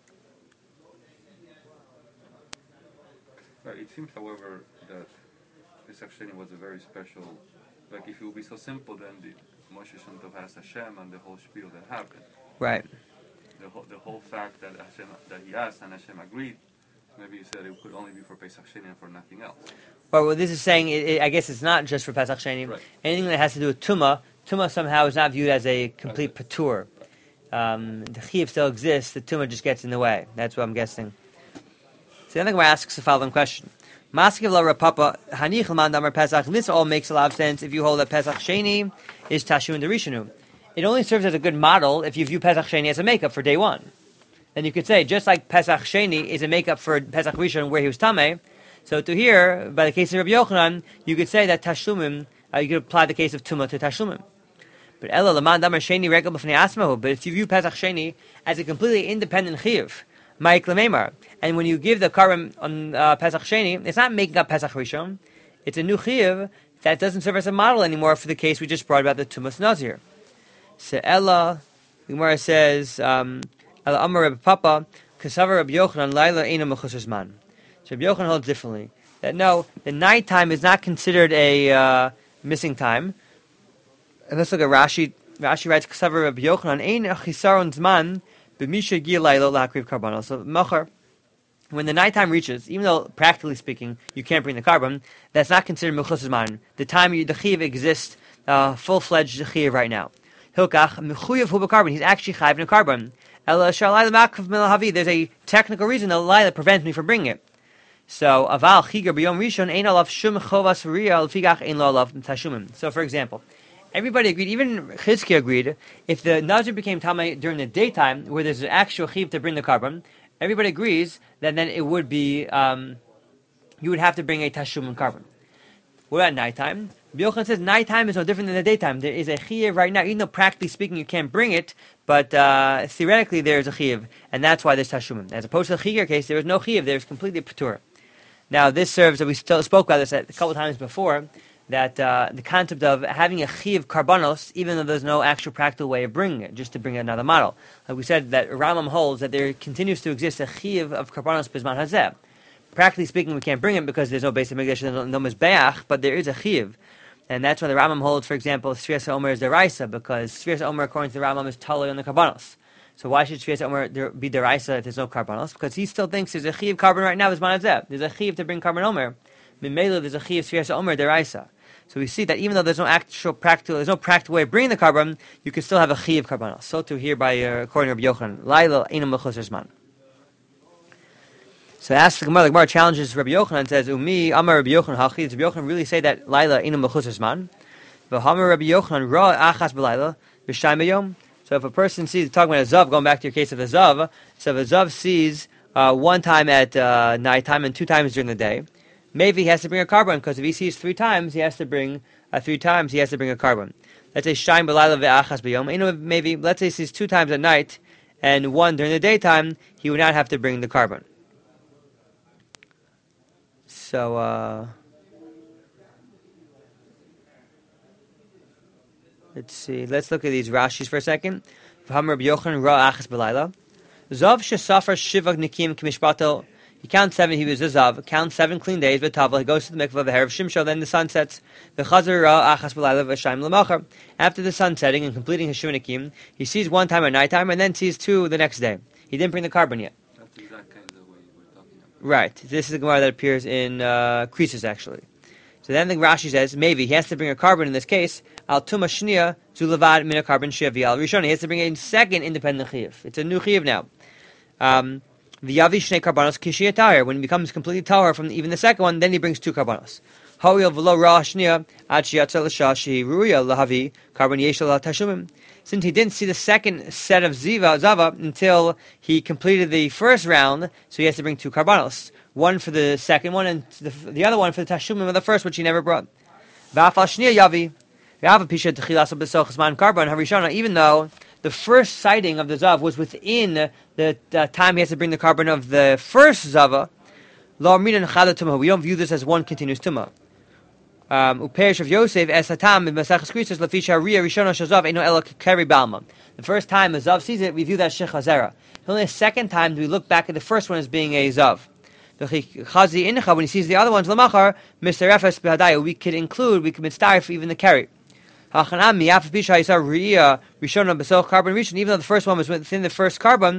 It seems, however, that Pesach Sheni was a very special. Like, if it would be so simple, then Moshe shouldn't have asked Hashem and the whole spiel that happened. Right. The whole fact that he asked and Hashem agreed, maybe you said it could only be for Pesach Sheni and for nothing else. Well, what this is saying, I guess it's not just for Pesach Sheni. Right. Anything that has to do with Tumah somehow is not viewed as a complete patur. The Chiyuv still exists, the Tumah just gets in the way. That's what I'm guessing. So then the Gemara asks the following question. Maskiv la Rapapa, Hanich l'man damar Pesach. This all makes a lot of sense if you hold that Pesach Sheni is Tashun Derishanu. It only serves as a good model if you view Pesach Sheni as a makeup for day 1. Then you could say, just like Pesach Sheni is a makeup for Pesach Rishon where he was Tameh, so to here, by the case of Rabbi Yochanan, you could say that Tashlumim, you could apply the case of Tumah to Tashlumim. But Ella l'man damar Sheni regel b'fnei asmahu. But if you view Pesach Sheni as a completely independent chiyuv, Ma'ik Lamemar, and when you give the carbon on Pesach Sheni, it's not making up Pesach Rishon. It's a new chiyuv that doesn't serve as a model anymore for the case we just brought about the Tumas Nazir. So Ella, the Gemara says, Ella Amar Rabbi Papa, Kasavar Rabbi Yochanan, Laila Eina Mechusar Zman. So Rabbi Yochanan holds differently. That no, the nighttime is not considered a missing time. And let's look at Rashi. Rashi writes, Kasavar Rabbi Yochanan, Ein Chisaron Zman, B'misha Gil Laila L'Hakriv Karbanos. So Machar, when the nighttime reaches, even though practically speaking you can't bring the carbon, that's not considered Mechusar Zman. The time the Chiv exists, full-fledged Chiv right now. Hilkach mechuyev hu b'carbon. He's actually chayiv in a carbon. Ela shalai l'makav milahavi. There's a technical reason that Laila prevents me from bringing it. So aval chigar b'yom rishon ein alav shum chovas riyah l'figach ein lo alav tashumim. So for example, everybody agreed, even Chizki agreed, if the Nazir became Tamei during the daytime, where there's an actual chiv to bring the carbon, everybody agrees that then it would be you would have to bring a tashum carbon. What about nighttime? Yochanan says nighttime is no different than the daytime. There is a chiyuv right now, even though practically speaking you can't bring it, but theoretically there is a chiyuv, and that's why there's tashumim. As opposed to the chiyuv case, there is no chiyuv, there is completely patur. Now this serves, we spoke about this a couple of times before, that the concept of having a chiyuv karbanos, even though there's no actual practical way of bringing it, just to bring another model. Like we said, that Rambam holds that there continues to exist a chiyuv of karbanos bisman hazeh. Practically speaking, we can't bring it because there's no base of Mikdash, there's no mizbeach, but there is a chiyuv. And that's why the Rambam holds, for example, Sfiyas HaOmer is deraisa, because Sfiyas HaOmer, according to the Rambam, is totally on the karbanos. So why should Sfiyas HaOmer be deraisa if there's no karbanos? Because he still thinks there's a chiyuv carbon right now, there's a chiyuv to bring carbon Omer. Mimela, there's a chiyuv Sfiyas HaOmer deraisa. So we see that even though there's no practical way of bringing the carbon, you can still have a chiyuv karbanos. So too here by according to Rabbi Yochanan, Laila Eina Mechusar Zman. So asks the Gemara challenges Rabbi Yochanan and says, Umi, Amar Rabbi Yochanan, Halchi, does Rabbi Yochanan really say that Laila Eina Mechusar Zman? V'hamar Rabbi Yochanan, Ra Achas B'Laila, B'Shai B'Yom. So if a person sees, talking about a Zav, going back to your case of a Zav, so if a Zav sees one time at nighttime and 2 times during the day, maybe he has to bring a carbon, because if he sees 3 times, he has to bring a carbon. Let's say Shai B'Laila V'Achas B'Yom. Maybe, let's say he sees 2 times at night and 1 during the daytime, he would not have to bring the carbon. So, let's see. Let's look at these Rashis for a second. Rabbi Yochanan ra achas b'layla. Zav shesafar shivag nikim k'mishpato. He counts 7. He was a zav. Counts 7 clean days. V'tavla. He goes to the mikvah of the hair of Shimsho. Then the sun sets. V'chazar ra achas b'layla v'shayim l'machar. After the sun setting and completing his shuvah he sees 1 time at nighttime and then sees 2 the next day. He didn't bring the carbon yet. That's exactly the way we're talking about. Right. This is the Gemara that appears in Creases, actually. So then the Rashi says, maybe he has to bring a carbon in this case. Al tuma shnia zulavad min a carbon shivi al rishon. He has to bring a second independent chiyuv. It's a new chiyuv now. The yavi shnei karbanos kishia tahir. When he becomes completely tahir from even the second one, then he brings 2 karbanos. Hoyel v'lo ra shnia ad shiyatza l'shashi ruya lahavi carbon yeshal tashumim. Since he didn't see the second set of zava until he completed the first round, so he has to bring 2 karbanos. 1 for the second one, and the other one for the tashumim of the first, which he never brought. Even though the first sighting of the Zav was within the time he has to bring the carbon of the first Zava, we don't view this as one continuous tumah. Uperish of Yosef as Hatam in Masachas Krisos Lafisha Ria Rishona Shazav Eno Ela Keri Balma. The first time a Zav sees it, we view that as Shechazera. Only the second time do we look back at the first one as being a Zav. When he sees the other ones, Lamachar, Mr. Refes Behadaya, we could mitzdarif for even the Keri. Even though the first one was within the first carbon,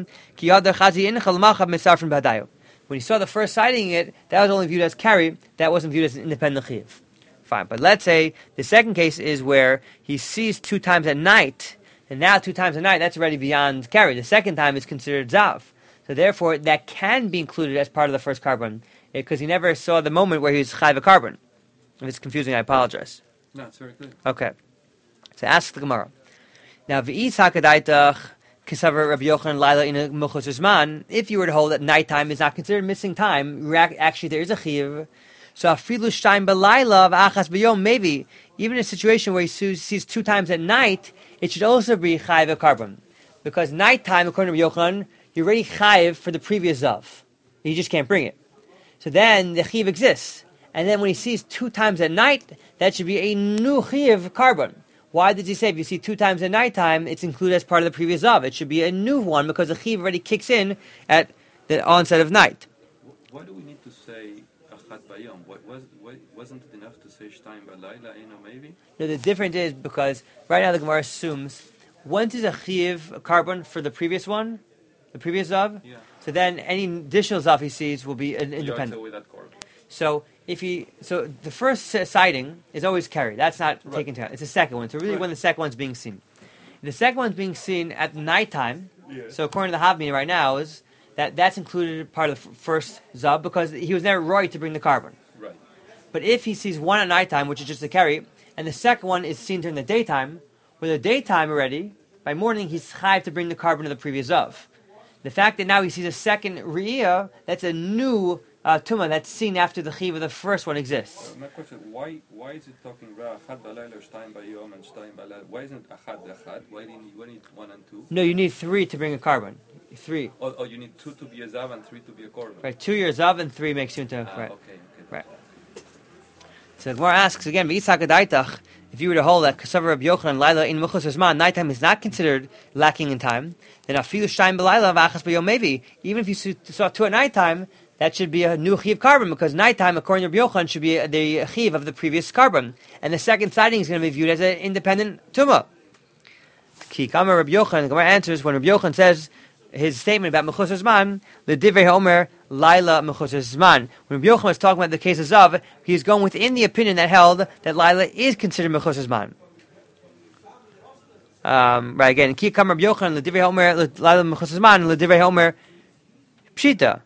when he saw the first sighting it, that was only viewed as Keri, that wasn't viewed as an independent Chiv. Fine, but let's say the second case is where he sees 2 times at night, and now 2 times at night, that's already beyond Keri. The second time is considered Zav. So therefore, that can be included as part of the first carbon, because he never saw the moment where he was Chayv a carbon. If it's confusing, I apologize. No, it's very clear. Okay. So ask the Gemara. Now, v'is hakadaitach kisavar Rabbi Yochanan Laila in a Mechus Zman, if you were to hold that nighttime is not considered missing time, actually there is a chiv. So afilu shtayim b'layla v'achas b'yom, maybe even in a situation where he sees 2 times at night, it should also be chayv a carbon, because nighttime, according to Rabbi Yochanan, you're already chayv for the previous zav. You just can't bring it. So then the chiv exists, and then when he sees 2 times at night, that should be a new chiv carbon. Why did he say if you see 2 times at nighttime, it's included as part of the previous zav? It should be a new one because the chiv already kicks in at the onset of night. Why do we need to say achat bayom? Wasn't it enough to say shtayim balayla? Maybe. No, the difference is because right now the Gemara assumes once is a chiv a carbon for the previous one, the previous zav. Yeah. So then any additional zav he sees will be independent. With that carbon. So the first sighting is always Keri. That's not taken into account. It's the second one. So really when the second one's being seen. The second one's being seen at nighttime. Yeah. So according to the Havmina right now is that's included part of the first Zab because he was never right to bring the carbon. Right. But if he sees one at nighttime, which is just a Keri, and the second one is seen during the daytime, with the daytime already, by morning he's chayv to bring the carbon of the previous Zav. The fact that now he sees a second Riyah, that's a new Tumah that's seen after the chiv of the first one exists. My question: Why is it talking about achad balayla or shtayim bayom and shtayim balayla? Why isn't achad achad? Why do you need 1 and 2? No, you need 3 to bring a carbon. 3. Oh, you need 2 to be a zav and 3 to be a korban. Right, 2 you're zav and 3 makes you into right. Okay. Right. So the Gemara asks again, if you were to hold that Kasavar Rabbi Yochanan Laila in Mechus Zman, nighttime is not considered lacking in time, then afilu shtayim balayla v'achas bayom maybe even if you saw 2 at nighttime, that should be a new chiv carbon, because nighttime, according to Rabbi Yochanan, should be the chiv of the previous carbon. And the second sighting is going to be viewed as an independent tumah. Ki kama Rabbi Yochanan, the Gemara answers, when Rabbi Yochanan says his statement about Mechus Zman, the Divrei Homer, Laila Mechus Zman. When Rabbi Yochanan was talking about the case of Zav, he is going within the opinion that held that Laila is considered Mechus Zman. Right, again, Ki kama Rabbi Yochanan, the Divrei Homer, Laila Mechus Zman, the Divrei Homer, Pshita.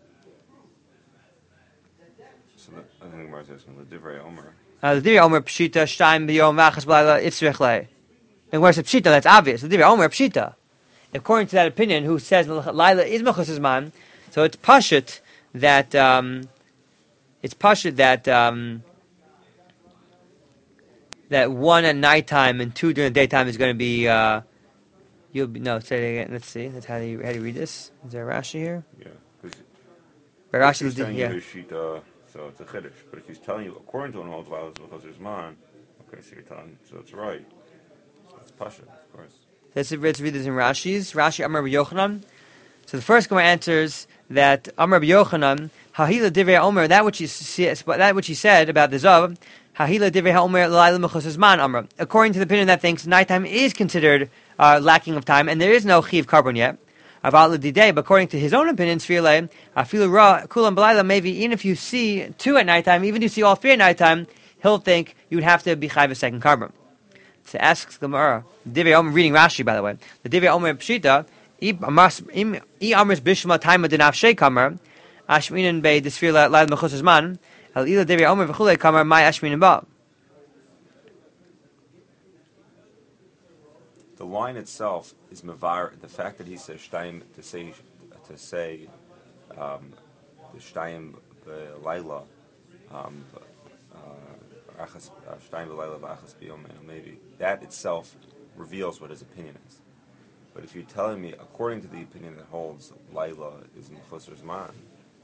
The Divrei Omer. The Divrei Omer Pshita Shtayim B'Yom V'Achas B'Layla Itzrich Lei. And where it's Pshita, that's obvious. The Divrei Omer Pshita. According to that opinion, who says Laila is Mechus Zman, so it's pashut that that 1 at nighttime and 2 during the daytime is going to be. Say it again. Let's see. That's how do you read this? Is there a Rashi here? Yeah. Rashi, he's telling you Shita, so it's a chiddush. But if he's telling you, according to an old Laila is Mechus Zman, okay, so you're telling, so it's right. So it's pashut, of course. Let's read this in Rashi's. Rashi Amar Rabbi Yochanan. So the first Gemara answers that Amar Rabbi Yochanan, Hahila Divrei Omer, that which he said about the Zav, Hahila Divrei Omer Laila Mechus Zman Amar. According to the opinion that thinks nighttime is considered lacking of time, and there is no chiv carbon yet. But according to his own opinion, Sfirle, Afilu Ra Kulam Balayla, maybe even if you see 2 at nighttime, even if you see all 3 at nighttime, he'll think you would have to be chayv a second carbon. So asks Gemara, Divrei Omer, reading Rashi by the way, the Divrei Omer Pshita, I Amris Bishma Taima Denafshe Kamar, Ashminin Bei Desfir Lail Mechus Zman, El Ila Divrei Omer V'chulei Kamar, Mai Ashminin Ba. The line itself is mevar. The fact that he says shtayim to say the shtayim b'layla, shtayim b'layla v'achas b'yom maybe that itself reveals what his opinion is. But if you're telling me, according to the opinion that holds Laila is Mechusar Zman,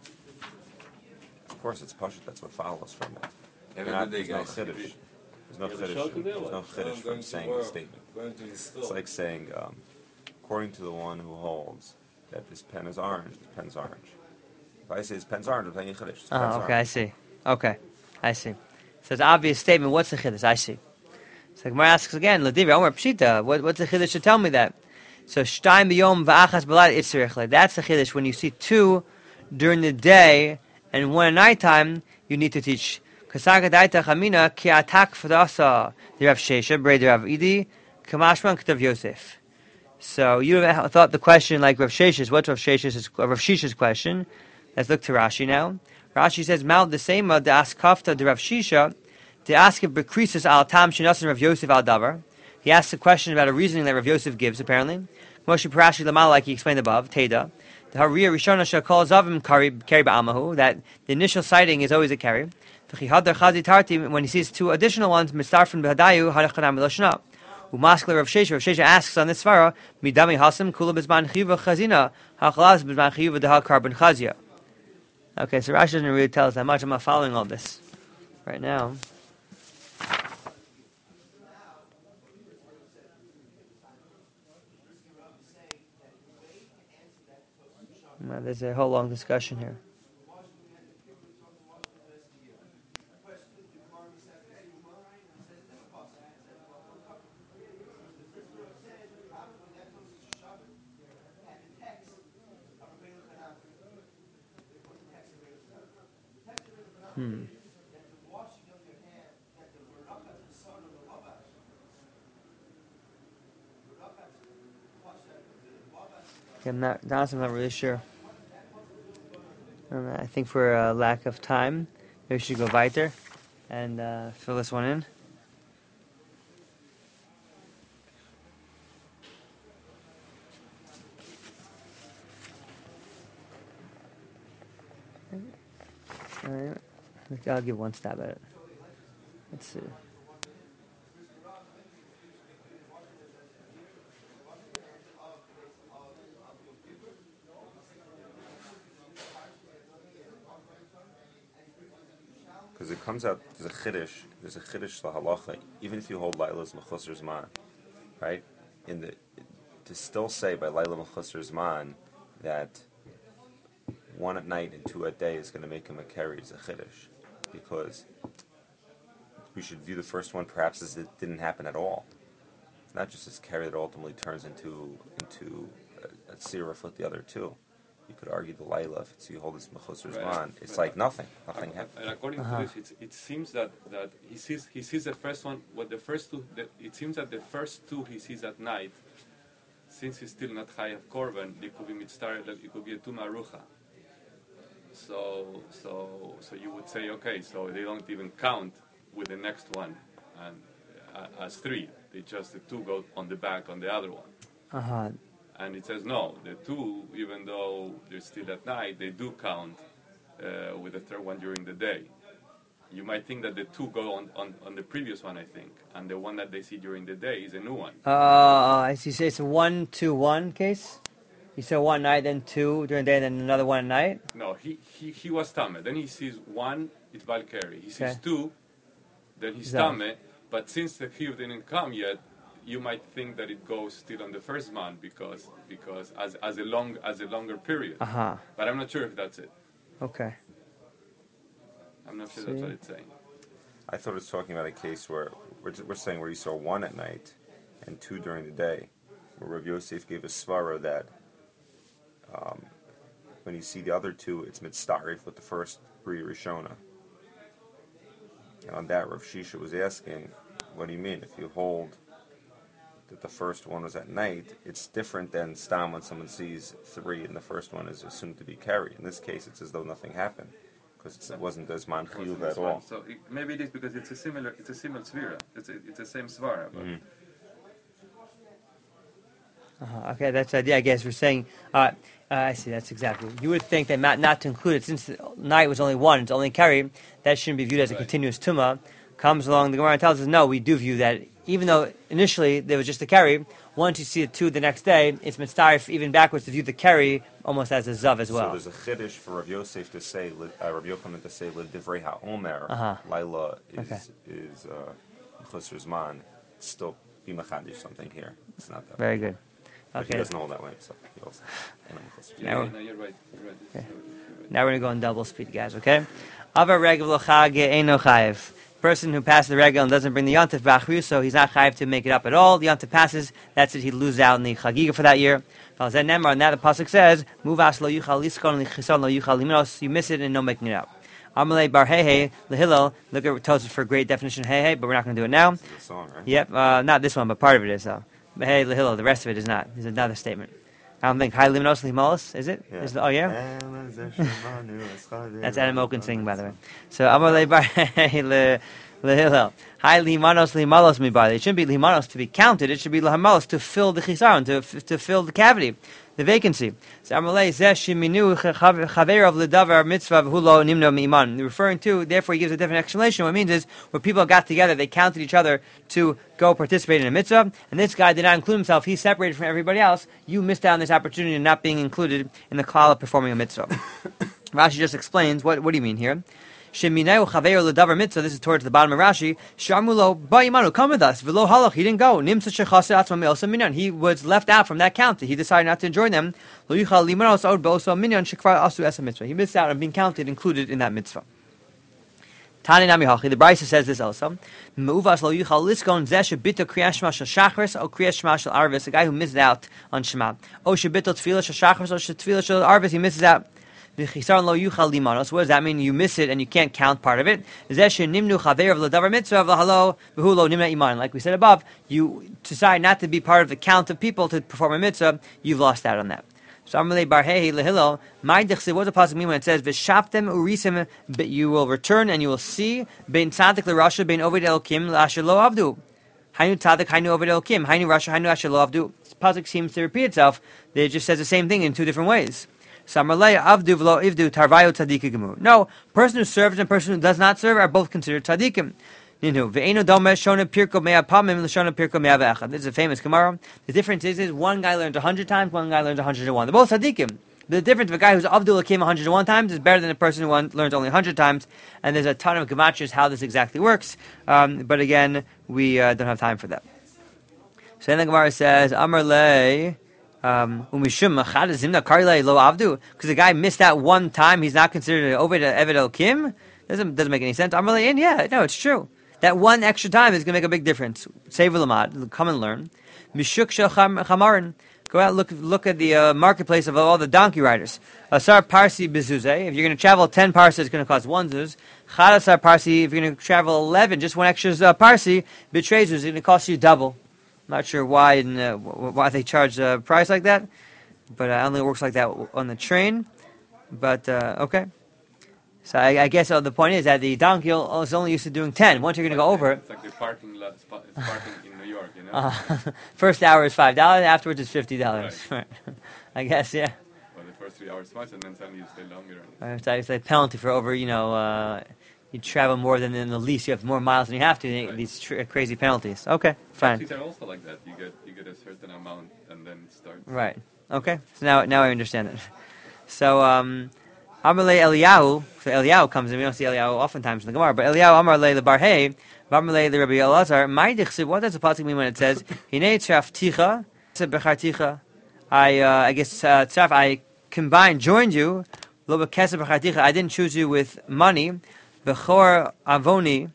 of course it's Pashut, that's what follows from it. There's no Chiddush. There's no Chiddush from saying the statement. It's like saying, according to the one who holds that this pen is orange, this pen's orange. If I say this pen's orange, I'm saying Chiddush. This pen's okay, orange. I see. Okay, I see. So it's an obvious statement. What's the Chiddush? I see. So Gemara asks again, Ladivri, Omer Pshita, what's the Chiddush to tell me that? So Shtayim b'yom v'achas b'layla itzrich. That's the Chiddush. When you see two during the day and one at nighttime, you need to teach. Kasaka daita chamina ki atak fadasa. The Rav Shesha, Brei the Rav Idi, Kamashman K'tav Yosef. So you thought the question like Rav Shesha's. What's Rav Shisha's question? Let's look to Rashi now. Rashi says, Mal the same the askafta de Rav Shisha. To ask if Bekrisis al Tam Shinasan Rav Yosef al Davar. He asks a question about a reasoning that Rav Yosef gives, apparently. Moshe Parashi Lamal, like he explained above, Teda. The Hariyah Rishona Shakal Zavim Kari Ba'amahu, that the initial sighting is always a Kari. When he sees two additional ones, Mistarfin Behadayu, Hadachanam Miloshna. Umaskler Rav Shesha asks on this Svara, Midami Hasim, Kula Bizman Chiva Chazina, Hachalaz Bizman Chiva Daha Carbon Chazia. Okay, so Rashi doesn't really tell us that much. I'm not following all this right now. There's a whole long discussion here. I'm not really sure. I think for lack of time, maybe we should go weiter and fill this one in. All right. I'll give one stab at it. Let's see. Because it comes out, there's a chiddush lahalacha, even if you hold Laila's Mechusar Zman, right? To still say by Laila Mechusar Zman that one at night and two at day is going to make him a keri is a chiddush, because we should view the first one perhaps as it didn't happen at all. It's not just this keri that ultimately turns into a tziruf with the other two. You could argue the Laila, if you hold this Mechusar Zman, it's like nothing happened. And according to this, it seems that he sees the first one. It seems that the first two he sees at night, since he's still not Chayav Korban, it could be mitzvah, it could be a Tuma Rucha. So you would say, okay, so they don't even count with the next one, and as three, the two go on the back on the other one. And it says no, the two, even though they're still at night, they do count with the third one during the day. You might think that the two go on the previous one, I think, and the one that they see during the day is a new one. I see. So it's a 1-2-1 case. You saw one night, then two during the day, then another one at night. No, he was Tameh. Then he sees one, it's Balkari. He sees two, then he's Tameh. But since the Chiyuv didn't come yet, you might think that it goes still on the first month because as a longer period. But I'm not sure if that's it. Okay. I'm not sure that's what it's saying. I thought it was talking about a case where we're saying where you saw one at night and two during the day, where Rav Yosef gave a svara that when you see the other two, it's mitzarif with the first Bri Rishona. And on that, Rav Shisha was asking, what do you mean? If you hold that the first one was at night, it's different than Stam when someone sees three and the first one is assumed to be carried. In this case, it's as though nothing happened, because it wasn't as man chiyuv at all. So maybe it is because it's a similar svira. It's the same svara. But Okay, that's the idea. I guess we're saying. I see. That's exactly. You would think that not to include it, since the night was only one, it's only carried. That shouldn't be viewed as a continuous tuma. comes along. The Gemara tells us, no, we do view that, even though initially there was just a carry, once you see the two the next day, it's mitzaref even backwards to view the carry almost as a zav as well. So there's a chiddush for Rav Yosef to say, Rav Yochanan to say, L'divrei ha'omer, Laila is Chosr Zman, still be machadish something here. It's not that. Very good. But Okay. he doesn't hold that way, so he also. Now- No, you're right. You're right. Okay. Now we're going to go in double speed, guys, okay? Ava regel chag eino chayev. Person who passes the regel and doesn't bring the yontif b'achrius, so he's not chayev to make it up at all. The yontif passes, that's it, he loses out in the chagiga for that year. And that the pasuk says, "Muvas lo yuchal liskon lichison lo yuchal limnos." You miss it and no making it up. Amalei bar hehe lehillel. Look at Tosfos for a great definition of hehe, but we're not going to do it now. It's a song, right? Yep, not this one, but part of it is though. Behe lehillel. The rest of it is not. It's another statement. I don't think Hai limnos limalos is it? Yeah. Is the, oh yeah. That's Adam Oken singing, by the way. So Amalei bar hehe lehillel. Hai limanos limalos mibar. It shouldn't be limanos to be counted. It should be lahamalos to fill the chisaron, to fill the cavity, the vacancy. So Amalei zeh sheminu chaver of ledavar mitzvah v'hulo nimno mi'iman. Referring to, therefore, he gives a different explanation. What it means is, where people got together, they counted each other to go participate in a mitzvah, and this guy did not include himself. He separated from everybody else. You missed out on this opportunity of not being included in the klal of performing a mitzvah. Rashi just explains, what do you mean here? Shemineu chaveir ledavar mitzvah. This is towards the bottom of Rashi. Shamulo ba'imanu, come with us. V'lo halach, he didn't go. Nimsa shechase atzma me'osa minyan. He was left out from that count. He decided not to join them. Lo yuchal limanos od be'osa minyan shekvar asu esa mitzvah. He missed out on being counted, included in that mitzvah. Tani nami hachi. The Brisa says this also. Me'uvas lo yuchal liskon zeh shebito kriyas shema shel shachris o kriyas shema shel arvis. A guy who missed out on shema. O shebito tefillah shel shachris o tefillah shel arvis. He misses out. What does that mean? You miss it and you can't count part of it. Like we said above, you decide not to be part of the count of people to perform a mitzvah, you've lost out on that. So Amalei bar hehi lehillel, what does the pasuk mean when it says v'shaptem urisim? You will return and you will see bein tzadik l'rasha bein oved elokim l'asher lo avdu. Hainu tzadik hainu oved elokim hainu rasha hainu asher lo avdu. This pasuk seems to repeat itself. It just says the same thing in two different ways. No, person who serves and person who does not serve are both considered tzaddikim. This is a famous Gemara. The difference is one guy learns 100 times, one guy learns 101. They're both tzaddikim. The difference of a guy who's Avdullah came 101 times is better than a person who learns only 100 times. And there's a ton of gematrias how this exactly works. But again, we don't have time for that. So then the Gemara says, Amar lei. Because the guy missed out one time, he's not considered an Oved Eved Elokim. Doesn't make any sense. Yeah, no, it's true. That one extra time is going to make a big difference. Save Lamad, come and learn. Mishuk Shel Chamarin. Go out, look at the marketplace of all the donkey riders. Asar Parsi Bezuzeh. If you're going to travel 10 parsi, it's going to cost 1 zuz. Chadasar Parsi. If you're going to travel 11, just one extra parsi, betrays is going to cost you double. Not sure why why they charge a price like that, but I don't think it works like that on the train. But okay. So I guess the point is that the donkey is only used to doing 10. Once you're going to go over, it's like the parking lot. It's parking in New York, you know. First hour is $5. Afterwards it's $50. Right. I guess, yeah. Well, the first 3 hours much, and then suddenly you stay longer. It's like penalty for over, you travel more than in the lease. You have more miles than you have to. Right. These crazy penalties. Okay, fine. Taxis are also like that. You get a certain amount, and then it starts. Right. Okay. So now I understand it. So Amalei Eliyahu. So Eliyahu comes in. We don't see Eliyahu oftentimes in the Gemara, but Eliyahu Amalei leBarhei, Amalei leRabbi Elazar. My dichsiv. What does the pasuk mean when it says Hinei tzrafticha becharticha? I guess tzraf. I joined you. Lo bekesef becharticha. I didn't choose you with money. Bechor avoni,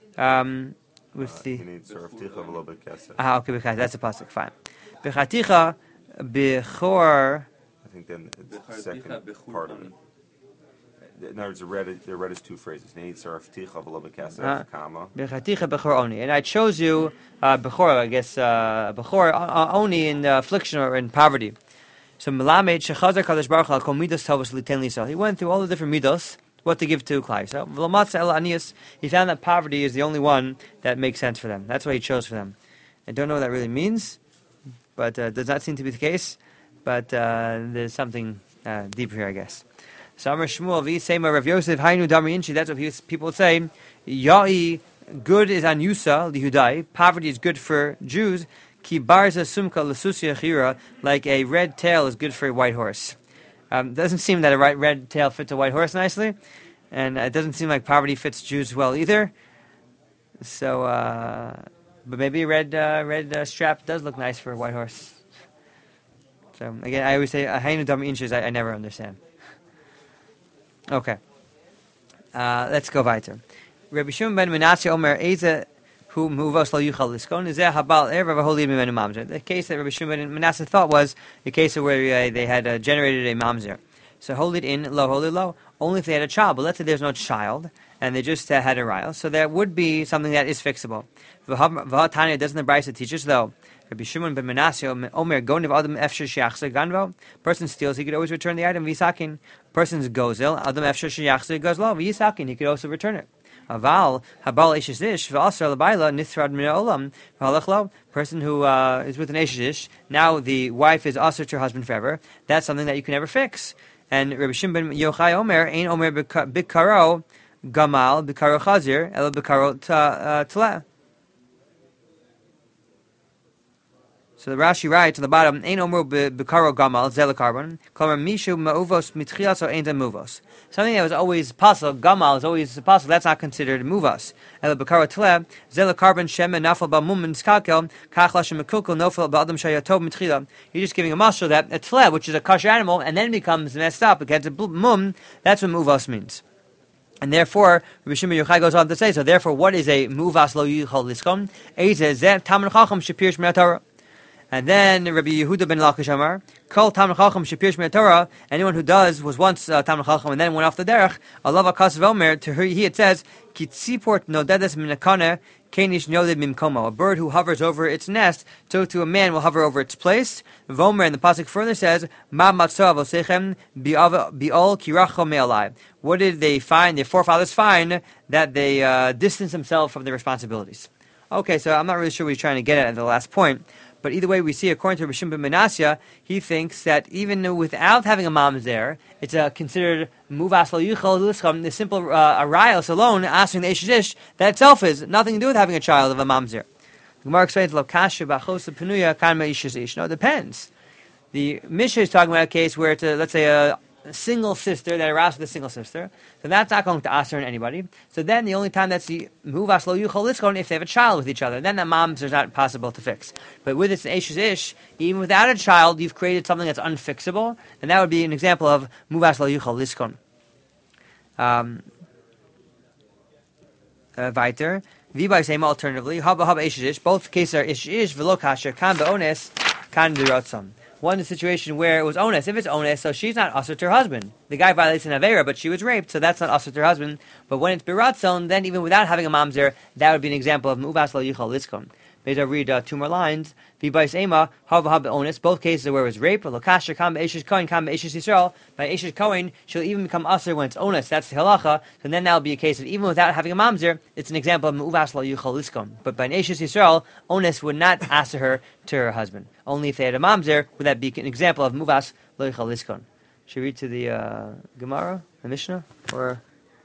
with the. You need Sarafticha a little bit kesef. Okay, that's a pasuk. Fine. Bechaticha, bechor. I think then it's the second part of it. In other words, they're read as two phrases. Need Sarafticha a little bit kesef, comma. Bechaticha bechor oni, and I chose you bechor. I guess bechor oni in affliction or in poverty. So melamed shechazar kadosh baruch hu kol midos tovos liten lisal. He went through all the different midos. What to give to Klai. So he found that poverty is the only one that makes sense for them. That's why he chose for them. I don't know what that really means, but does not seem to be the case. But there's something deeper here, I guess. So Amar Shmuel v'Seima Rav Yosef Hainu Damri Inchi. That's what people would say. Ya'i good is anyusa lihudai. Poverty is good for Jews. Ki barza sumka lesusia chira, like a red tail is good for a white horse. Doesn't seem that a red tail fits a white horse nicely, and it doesn't seem like poverty fits Jews well either. So, but maybe a red strap does look nice for a white horse. So again, I always say hainu dam inches. I never understand. Okay, let's go weiter. Rabbi Shimon ben Menashe Omer Eze. Who muvos lo yuchal liskon is habal erev holid mimenu mamzer. The case that Rabbi Shimon ben Manasseh thought was the case of where they had generated a mamzer. So holid in lo holid lo only if they had a child. But let's say there's no child and they just had a ryle, so there would be something that is fixable. V'hatanya doesn't the Brisa teach us though. Rabbi Shimon ben Manasseh Omer goniv adam efshir sheyachzer ganvo. Person steals, he could always return the item. V'yisakin. Person's gozel adam efshir sheyachzer gozlo. V'yisakin, he could also return it. Aval habal eshes ish v'asar labayla nithrad min olam v'halachlo. Person who is with an eshes ish, now the wife is asur to her husband forever. That's something that you can never fix. And Rabbi Shimon ben Yochai Omer ein Omer bikaro gamal bikaro chazir elo bikaro tla. So the Rashi writes at the bottom, "Ein omer b'karo gamal zel carbon." Klamer mishu ma'uvos mitchilas or ein muvos. Something that was always possible, gamal is always possible. That's not considered muvos. El b'karo tle zel carbon shem nafal ba'mum niskalkel kach lashem mekulkel nofel ba'adam shayatov mitchila. You're just giving a mashal that a tle, which is a kosher animal, and then becomes messed up. It gets a mum. That's what muvos means. And therefore, Rabbi Shimon Yochai goes on to say, so therefore, what is a muvas lo yichol liskom? Eze zeh tamen chacham shepir shmei Torah. And then Rabbi Yehuda ben Lakish Amar, Kol Talmid Chacham shepir shmei Torah. Anyone who was once Talmid Chacham and then went off the derech. Allah v'kas v'omer, to her it says, Ki tziport nodedes min hakane, kenish noded mimkomo. A bird who hovers over its nest, so to a man will hover over its place. V'omer, and the pasuk further says, Ma matzah avosechem bi'ol kiracho me'alai. What did they find? Their forefathers find that they distanced themselves from their responsibilities. Okay, so I'm not really sure what he's trying to get at the last point. But either way, we see, according to Rabbi Shimon ben Manasseh, he thinks that even without having a mamzer, it's considered muvas lo yuchal lischam, the simple arayos alone, asking the eshes, that itself is nothing to do with having a child of a mamzer. The Gemara explains, lo kasha b'achos penuya kan ma'ishes ish. No, it depends. The Mishnah is talking about a case where it's, let's say, a single sister that aroused with a single sister, so that's not going to aser on anybody. So then the only time that's the muvas lo yuchal liskon if they have a child with each other, then the moms is not possible to fix. But with its eshes ish, even without a child, you've created something that's unfixable, and that would be an example of muvas lo yuchal liskon. Weiter, v'bay same alternatively, haba eshes ish. Both cases are eshes ish v'lo kasher kan be'ones kan b'ratzon. One is a situation where it was onus. If it's onus, so she's not usher to her husband. The guy violates an avera, but she was raped, so that's not usher to her husband. But when it's biratzon, then even without having a mamzer, that would be an example of muvas lo yichal liskon. Maybe I'll read two more lines. V'bais ema hava onus. Both cases are where it was rape. Lokasher kam be'eshes kohen kam be'eshes Yisrael. By eshes kohen, she'll even become usher when it's onus. That's the halacha. So then that'll be a case of even without having a mamzer, it's an example of muvas lo yichal liskon. But by eshes Yisrael, onus would not usher her to her husband. Only if they had a mamzer would that be an example of muvas lo yichal liskon. Should we read to the Gemara, the Mishnah, or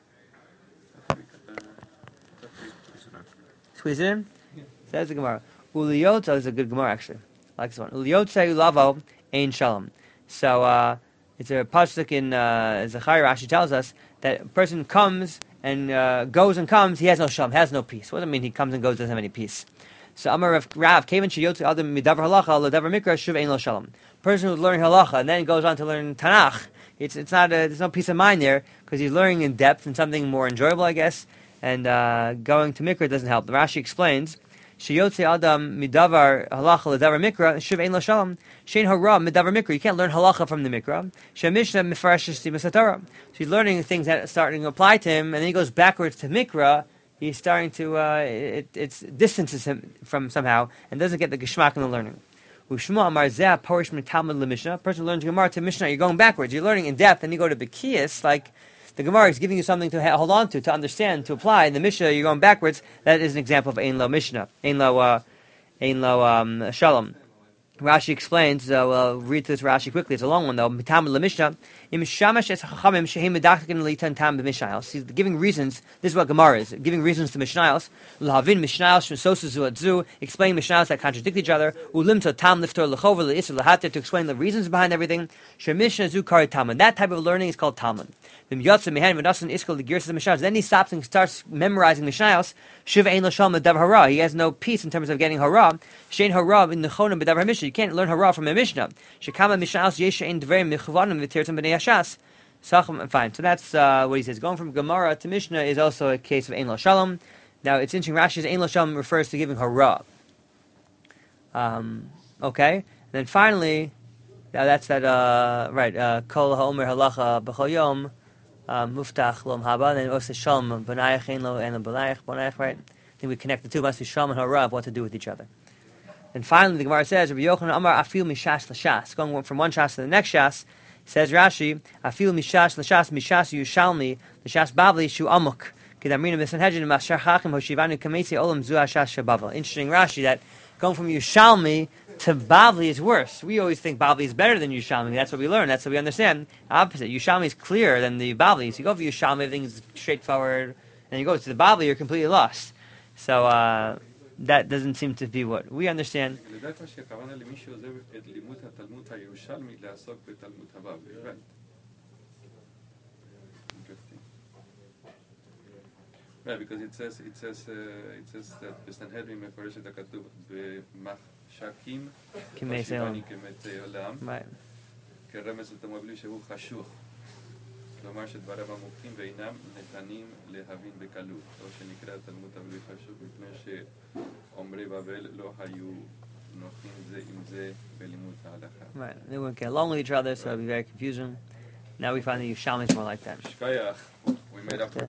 squeeze it in? Says the Gemara. Uliyotza is a good Gemara actually. I like this one. Uliyotza ulavo ein shalom. So it's a pasuk in Zechariah. Rashi tells us that a person comes and goes and comes. He has no shalom, has no peace. What does it mean? He comes and goes, doesn't have any peace. So Amar Rav Kevin sheyotza adam midavar halacha ledavar mikra shuv ein lo shalom. Person who's learning halacha and then goes on to learn Tanakh. It's not there's no peace of mind there because he's learning in depth and something more enjoyable, I guess. And going to mikra doesn't help. The Rashi explains. Sheyotze adam midavar halacha ledavar mikra shuv ein lo shalom shein hara midavar mikra. You can't learn halacha from the mikra. Shemishna mefarashes timas Torah. So he's learning things that are starting to apply to him, and then he goes backwards to mikra. He's starting to it distances him from somehow and doesn't get the geschmack in the learning. Ushma amar zeh parish min Talmud lemishnah. Person learns Gemara to Mishnah. You're going backwards. You're learning in depth, and you go to Bekiyas like. The Gemara is giving you something to hold on to understand, to apply. In the Mishnah, you're going backwards. That is an example of Ein Lo Mishnah. Ein Lo Shalom. Rashi explains, we'll read this Rashi quickly, it's a long one though. He's giving reasons, this is what Gemara is, giving reasons to Mishnayos, explaining Mishnayos that contradict each other, to explain the reasons behind everything. That type of learning is called Talmud. Then he stops and starts memorizing Mishnayos. He has no peace in terms of getting hara. Shein hara in nechonim b'davar Mishnah. You can't learn hara from a Mishnah. Shekama Mishnayos yesh ein dverim mechavanim v'tirtim b'nei Yashas. Fine. So that's what he says. Going from Gemara to Mishnah is also a case of ein lo shalom. Now it's interesting. Rashi's ein lo shalom refers to giving hara. Okay. And then finally, now that's that. Right. Kol ha'omer halacha b'chol yom. Muftach lom haba, and then also shalom b'nayach ein lo b'nayach, right? I think we connect the two. Must be shalom and hara of what to do with each other. And finally, the Gemara says, Rabbi Yochanan Amar afil mishash l'shas. Going from one shas to the next shas, says Rashi, afil mishash l'shas mishas yushalmi l'shas bavli shu amuk. Kedamrina b'sanhedrin mashar chachim hoshivanu kamesi olam zu hashas shabavel. Interesting Rashi that going from Yushalmi to Bavli is worse. We always think Bavli is better than Yushalmi. That's what we learn. That's what we understand. Opposite. Yushalmi is clearer than the Bavli. So you go for Yushalmi, everything's straightforward. And you go to the Bavli, you're completely lost. So that doesn't seem to be what we understand. Right, because it says that בסנהדרין מפרש את הכתוב במחשכים חשיבני כמתי עולם כרמז לתמובלי שהוא חשוך, כלומר שדבריו עמוקים ואינם ניתנים להבין בקלות, או שנקרא תלמוד בבלי חשוך מפני שאומרי בבל לא היו נוחים זה עם זה בלימוד ההלכה. Right, they wouldn't get along with each other, so it would be very confusing. Now we find that Yushalmi is more like that. Shkayach, we made up